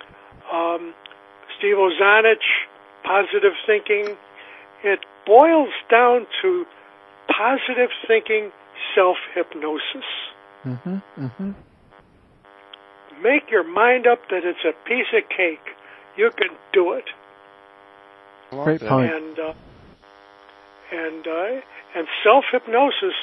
Steve Ozanich, positive thinking, it boils down to positive thinking, self-hypnosis. Make your mind up that it's a piece of cake. You can do it. Great point. And self-hypnosis,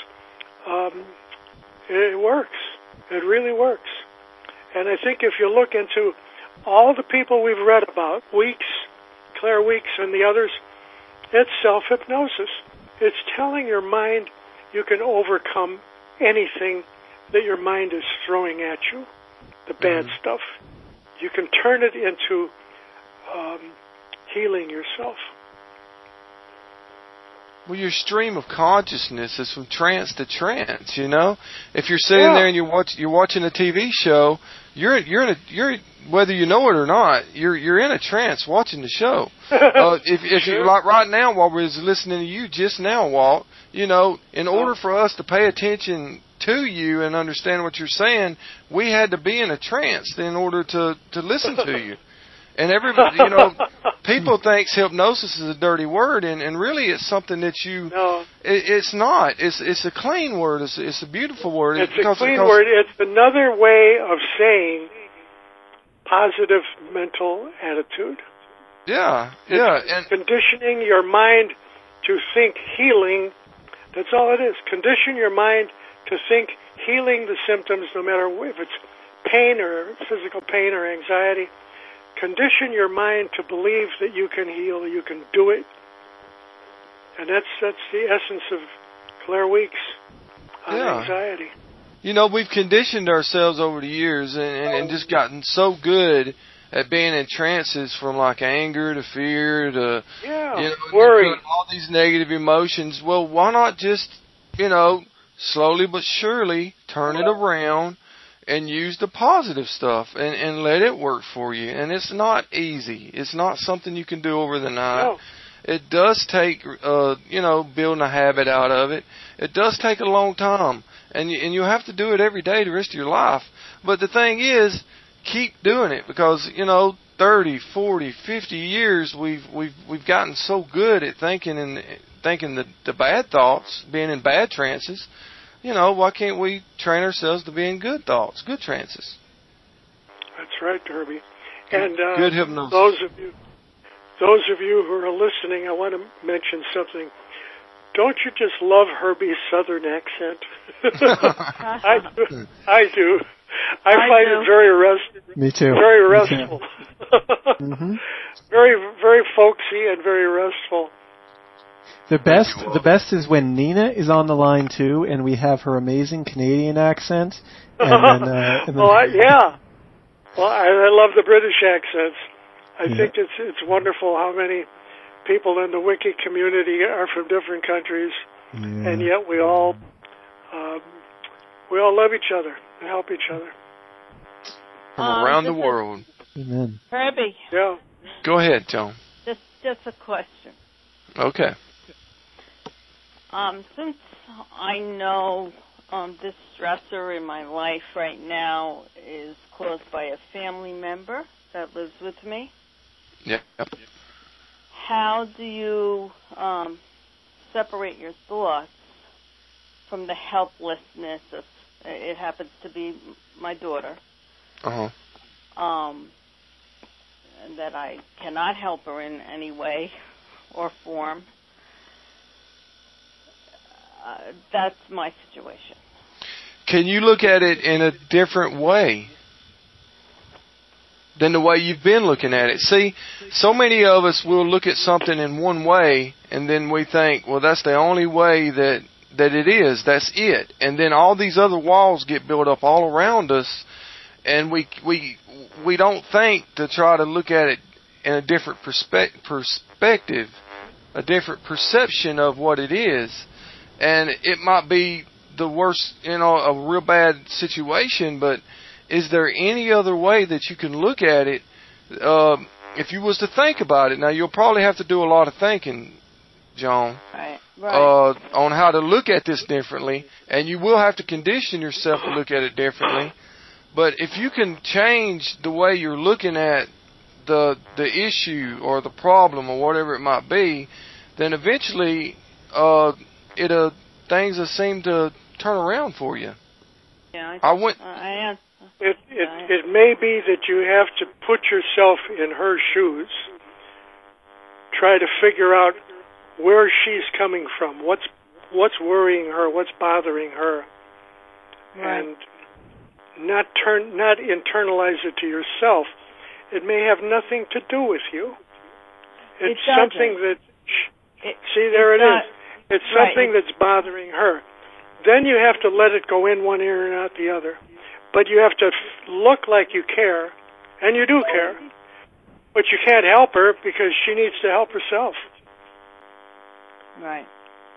it works. It really works. And I think if you look into all the people we've read about, Weeks, Claire Weeks, and the others, it's self-hypnosis. It's telling your mind you can overcome anything that your mind is throwing at you, the bad stuff. You can turn it into healing yourself. Well, your stream of consciousness is from trance to trance. You know, if you're sitting there and you're watching a TV show, you're whether you know it or not, you're in a trance watching the show. If you like right now, while we're listening to you just now, Walt, you know, in order for us to pay attention to you and understand what you're saying, we had to be in a trance in order to listen to you. And everybody, you know, people think hypnosis is a dirty word, and really it's something that you. No. It's not. It's a clean word. It's a beautiful word. It's a clean word. It's another way of saying positive mental attitude. Yeah, and conditioning your mind to think healing. That's all it is. Condition your mind to think healing the symptoms, no matter if it's pain or physical pain or anxiety. Condition your mind to believe that you can heal, you can do it. And that's the essence of Claire Weeks on anxiety. You know, we've conditioned ourselves over the years and just gotten so good at being in trances, from like anger to fear to worry, all these negative emotions. Well, why not just, slowly but surely turn it around and use the positive stuff and let it work for you? And it's not easy. It's not something you can do over the night. No. It does take, building a habit out of it. It does take a long time. And you have to do it every day the rest of your life. But the thing is, keep doing it, because, 30, 40, 50 years we've gotten so good at thinking the bad thoughts, being in bad trances. Why can't we train ourselves to be in good thoughts, good trances? That's right, Derby. And good hypnosis. Those of you who are listening, I want to mention something. Don't you just love Herbie's Southern accent? I do. I find it very restful. Me too. Very restful. Mm-hmm. Very, very folksy and very restful. The best is when Nina is on the line too, and we have her amazing Canadian accent. And then, yeah. Well, I love the British accents. I think it's wonderful how many people in the Wiki community are from different countries, and yet we all love each other and help each other. From around the world. Amen. Herbie. Yeah. Go ahead, Joan. Just a question. Okay. Since I know this stressor in my life right now is caused by a family member that lives with me. Yep. How do you separate your thoughts from the helplessness of, it happens to be my daughter, and that I cannot help her in any way or form? That's my situation. Can you look at it in a different way than the way you've been looking at it? See, so many of us will look at something in one way, and then we think, well, that's the only way that it is. That's it. And then all these other walls get built up all around us, and we don't think to try to look at it in a different perspective, a different perception of what it is. And it might be the worst, a real bad situation, but is there any other way that you can look at it if you was to think about it? Now, you'll probably have to do a lot of thinking, Joan, right. On how to look at this differently, and you will have to condition yourself to look at it differently. But if you can change the way you're looking at the issue or the problem or whatever it might be, then eventually things will seem to turn around for you. Yeah, It may be that you have to put yourself in her shoes, try to figure out where she's coming from, what's worrying her, what's bothering her, and not internalize it to yourself. It may have nothing to do with you. It's something that there it is. It's something that's bothering her. Then you have to let it go in one ear and out the other. But you have to look like you care, and you do care. But you can't help her because she needs to help herself. Right.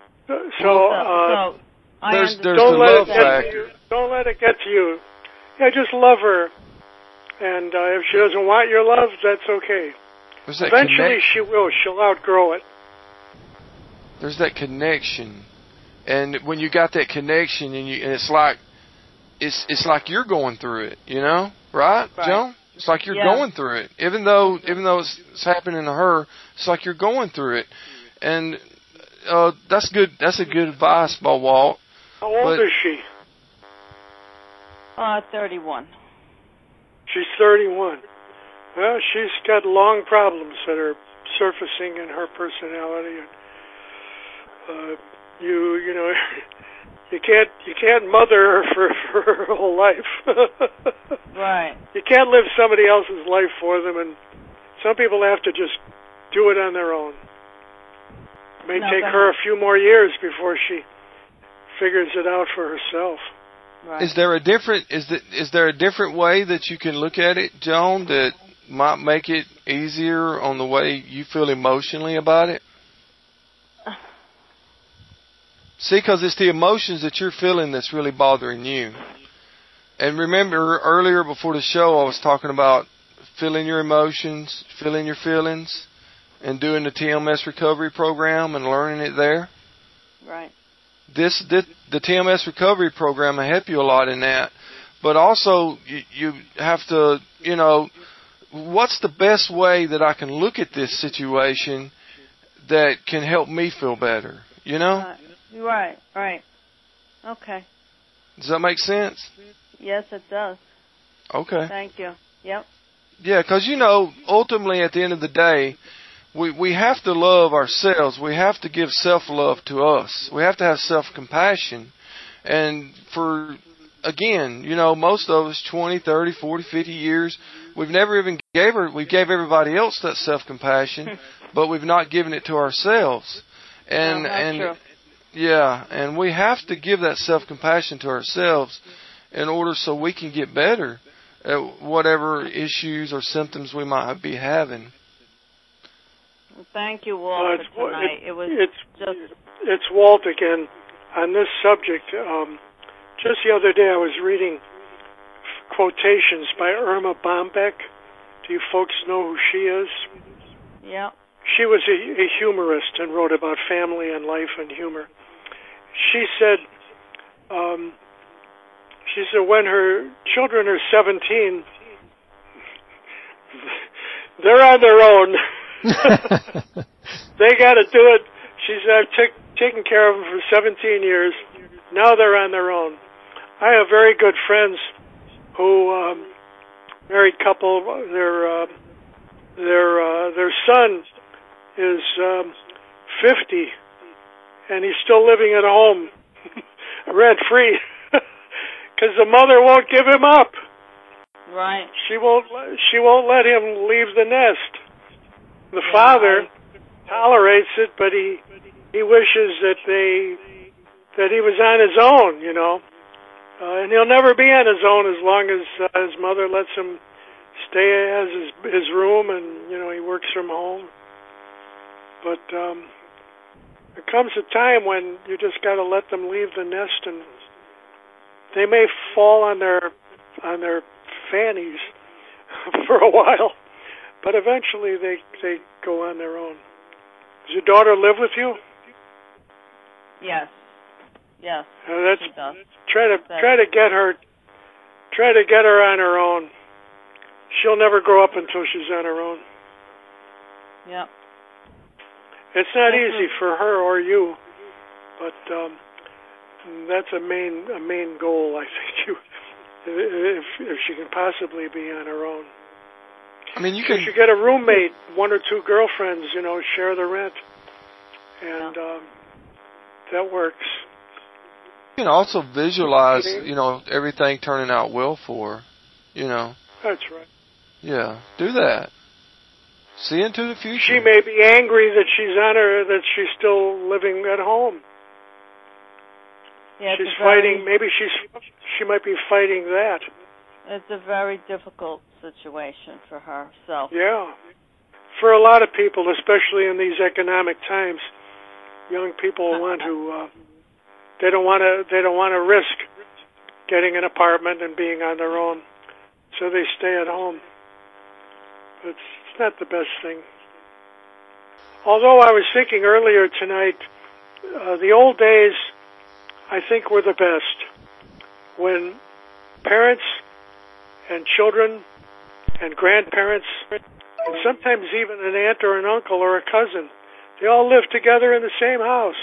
So there's the love factor. Don't let it get to you. Yeah, just love her. And if she doesn't want your love, that's okay. Eventually she will. She'll outgrow it. There's that connection. And when you got that connection, and it's like you're going through it, right, Joan? It's like you're going through it, even though it's happening to her. It's like you're going through it, and that's good. That's a good advice by Walt. How old is she? 31. She's 31. Well, she's got long problems that are surfacing in her personality, and you can't mother her for her whole life. Right. You can't live somebody else's life for them, and some people have to just do it on their own. It may take her a few more years before she figures it out for herself. Right. Is there a different way that you can look at it, Joan, that might make it easier on the way you feel emotionally about it? See, because it's the emotions that you're feeling that's really bothering you. And remember, earlier before the show, I was talking about feeling your emotions, feeling your feelings, and doing the TMS recovery program and learning it there. Right. The TMS recovery program will help you a lot in that. But also, you have to, what's the best way that I can look at this situation that can help me feel better, Right. Okay. Does that make sense? Yes, it does. Okay. Thank you. Yep. Yeah, because, ultimately at the end of the day, we have to love ourselves. We have to give self-love to us. We have to have self-compassion. And again, most of us, 20, 30, 40, 50 years, we've never even we gave everybody else that self-compassion, but we've not given it to ourselves. True. Yeah, and we have to give that self-compassion to ourselves in order so we can get better at whatever issues or symptoms we might be having. Well, thank you, Walt, for tonight. It's Walt again on this subject. Just the other day I was reading quotations by Irma Bombeck. Do you folks know who she is? Yeah. She was a humorist and wrote about family and life and humor. She said when her children are 17, they're on their own. They got to do it. She said, I've taken care of them for 17 years. Now they're on their own. I have very good friends who married couple. Their son is 50, and he's still living at home, rent free, because the mother won't give him up. Right. She won't let him leave the nest. The father tolerates it, but he wishes that he was on his own, and he'll never be on his own as long as his mother lets him stay as his room, and he works from home. But there comes a time when you just got to let them leave the nest, and they may fall on their fannies for a while, but eventually they go on their own. Does your daughter live with you? Yes. Yes. She does. Try to get her on her own. She'll never grow up until she's on her own. Yep. It's not easy for her or you, but that's a main goal, I think. If she can possibly be on her own. I mean, you should get a roommate, one or two girlfriends, share the rent, and that works. You can also visualize, everything turning out well for her, That's right. Yeah, do that. See into the future. She may be angry that that she's still living at home. Yeah, she's fighting. Maybe she might be fighting that. It's a very difficult situation for herself. Yeah, for a lot of people, especially in these economic times, young people they don't want to risk getting an apartment and being on their own, so they stay at home. It's not the best thing. Although I was thinking earlier tonight, the old days, I think, were the best, when parents and children and grandparents, and sometimes even an aunt or an uncle or a cousin, they all lived together in the same house.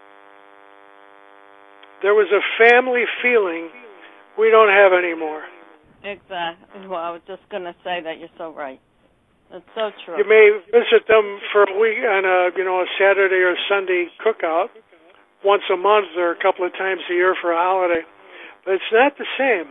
There was a family feeling we don't have anymore. Exactly. Well, I was just going to say that. You're so right. That's so true. You may visit them for a week on a Saturday or Sunday cookout, once a month or a couple of times a year for a holiday, but it's not the same.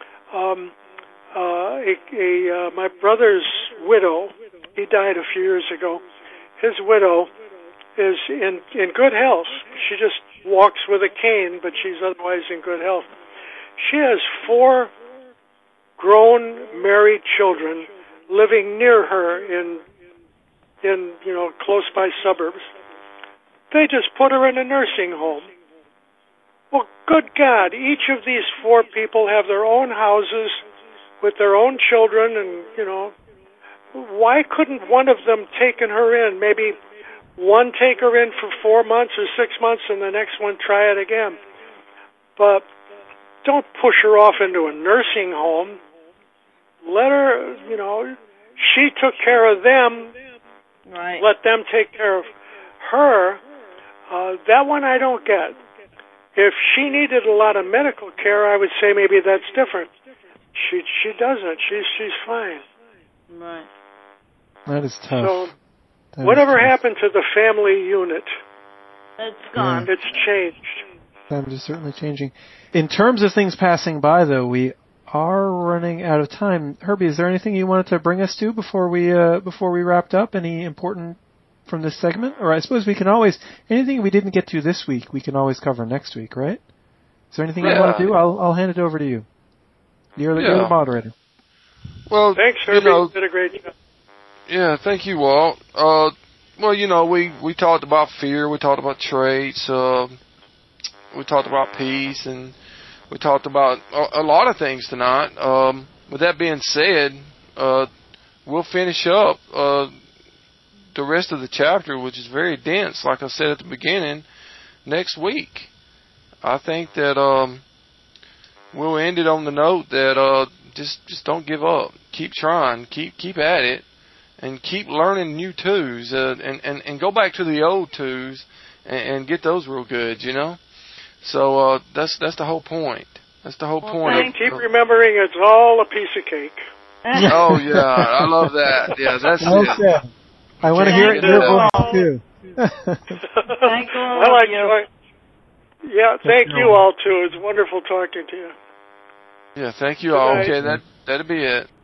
My brother's widow, he died a few years ago. His widow is in good health. She just walks with a cane, but she's otherwise in good health. She has 4 grown married children living near her in close by suburbs. They just put her in a nursing home. Well, good God, each of these 4 people have their own houses with their own children, and why couldn't one of them taken her in? Maybe one take her in for 4 months or 6 months, and the next one try it again. But don't push her off into a nursing home. Let her, she took care of them. Right. Let them take care of her. That one I don't get. If she needed a lot of medical care, I would say maybe that's different. She doesn't. She's fine. Right. That is tough. So, whatever happened to the family unit? It's gone. It's changed. Times is certainly changing. In terms of things passing by, though, we are running out of time. Herbie, is there anything you wanted to bring us to before we wrapped up? Any important from this segment? Or I suppose we can always, anything we didn't get to this week, we can always cover next week, right? Is there anything you want to do? I'll hand it over to you. You're the moderator. Well, thanks, Herbie. You did a great job. Yeah, thank you, Walt. Well, we talked about fear, we talked about traits, we talked about peace, and we talked about a lot of things tonight. With that being said, we'll finish up the rest of the chapter, which is very dense, like I said at the beginning, next week. I think that we'll end it on the note that just don't give up. Keep trying. Keep at it. And keep learning new twos, and go back to the old twos and get those real good, So that's the whole point. That's the whole point. Keep remembering it's all a piece of cake. Oh yeah, I love that. Yeah, that's it. I want to hear it in your voice too. Thank you. Well, thank you all too. It's wonderful talking to you. Yeah, thank you all. Okay, that'll be it.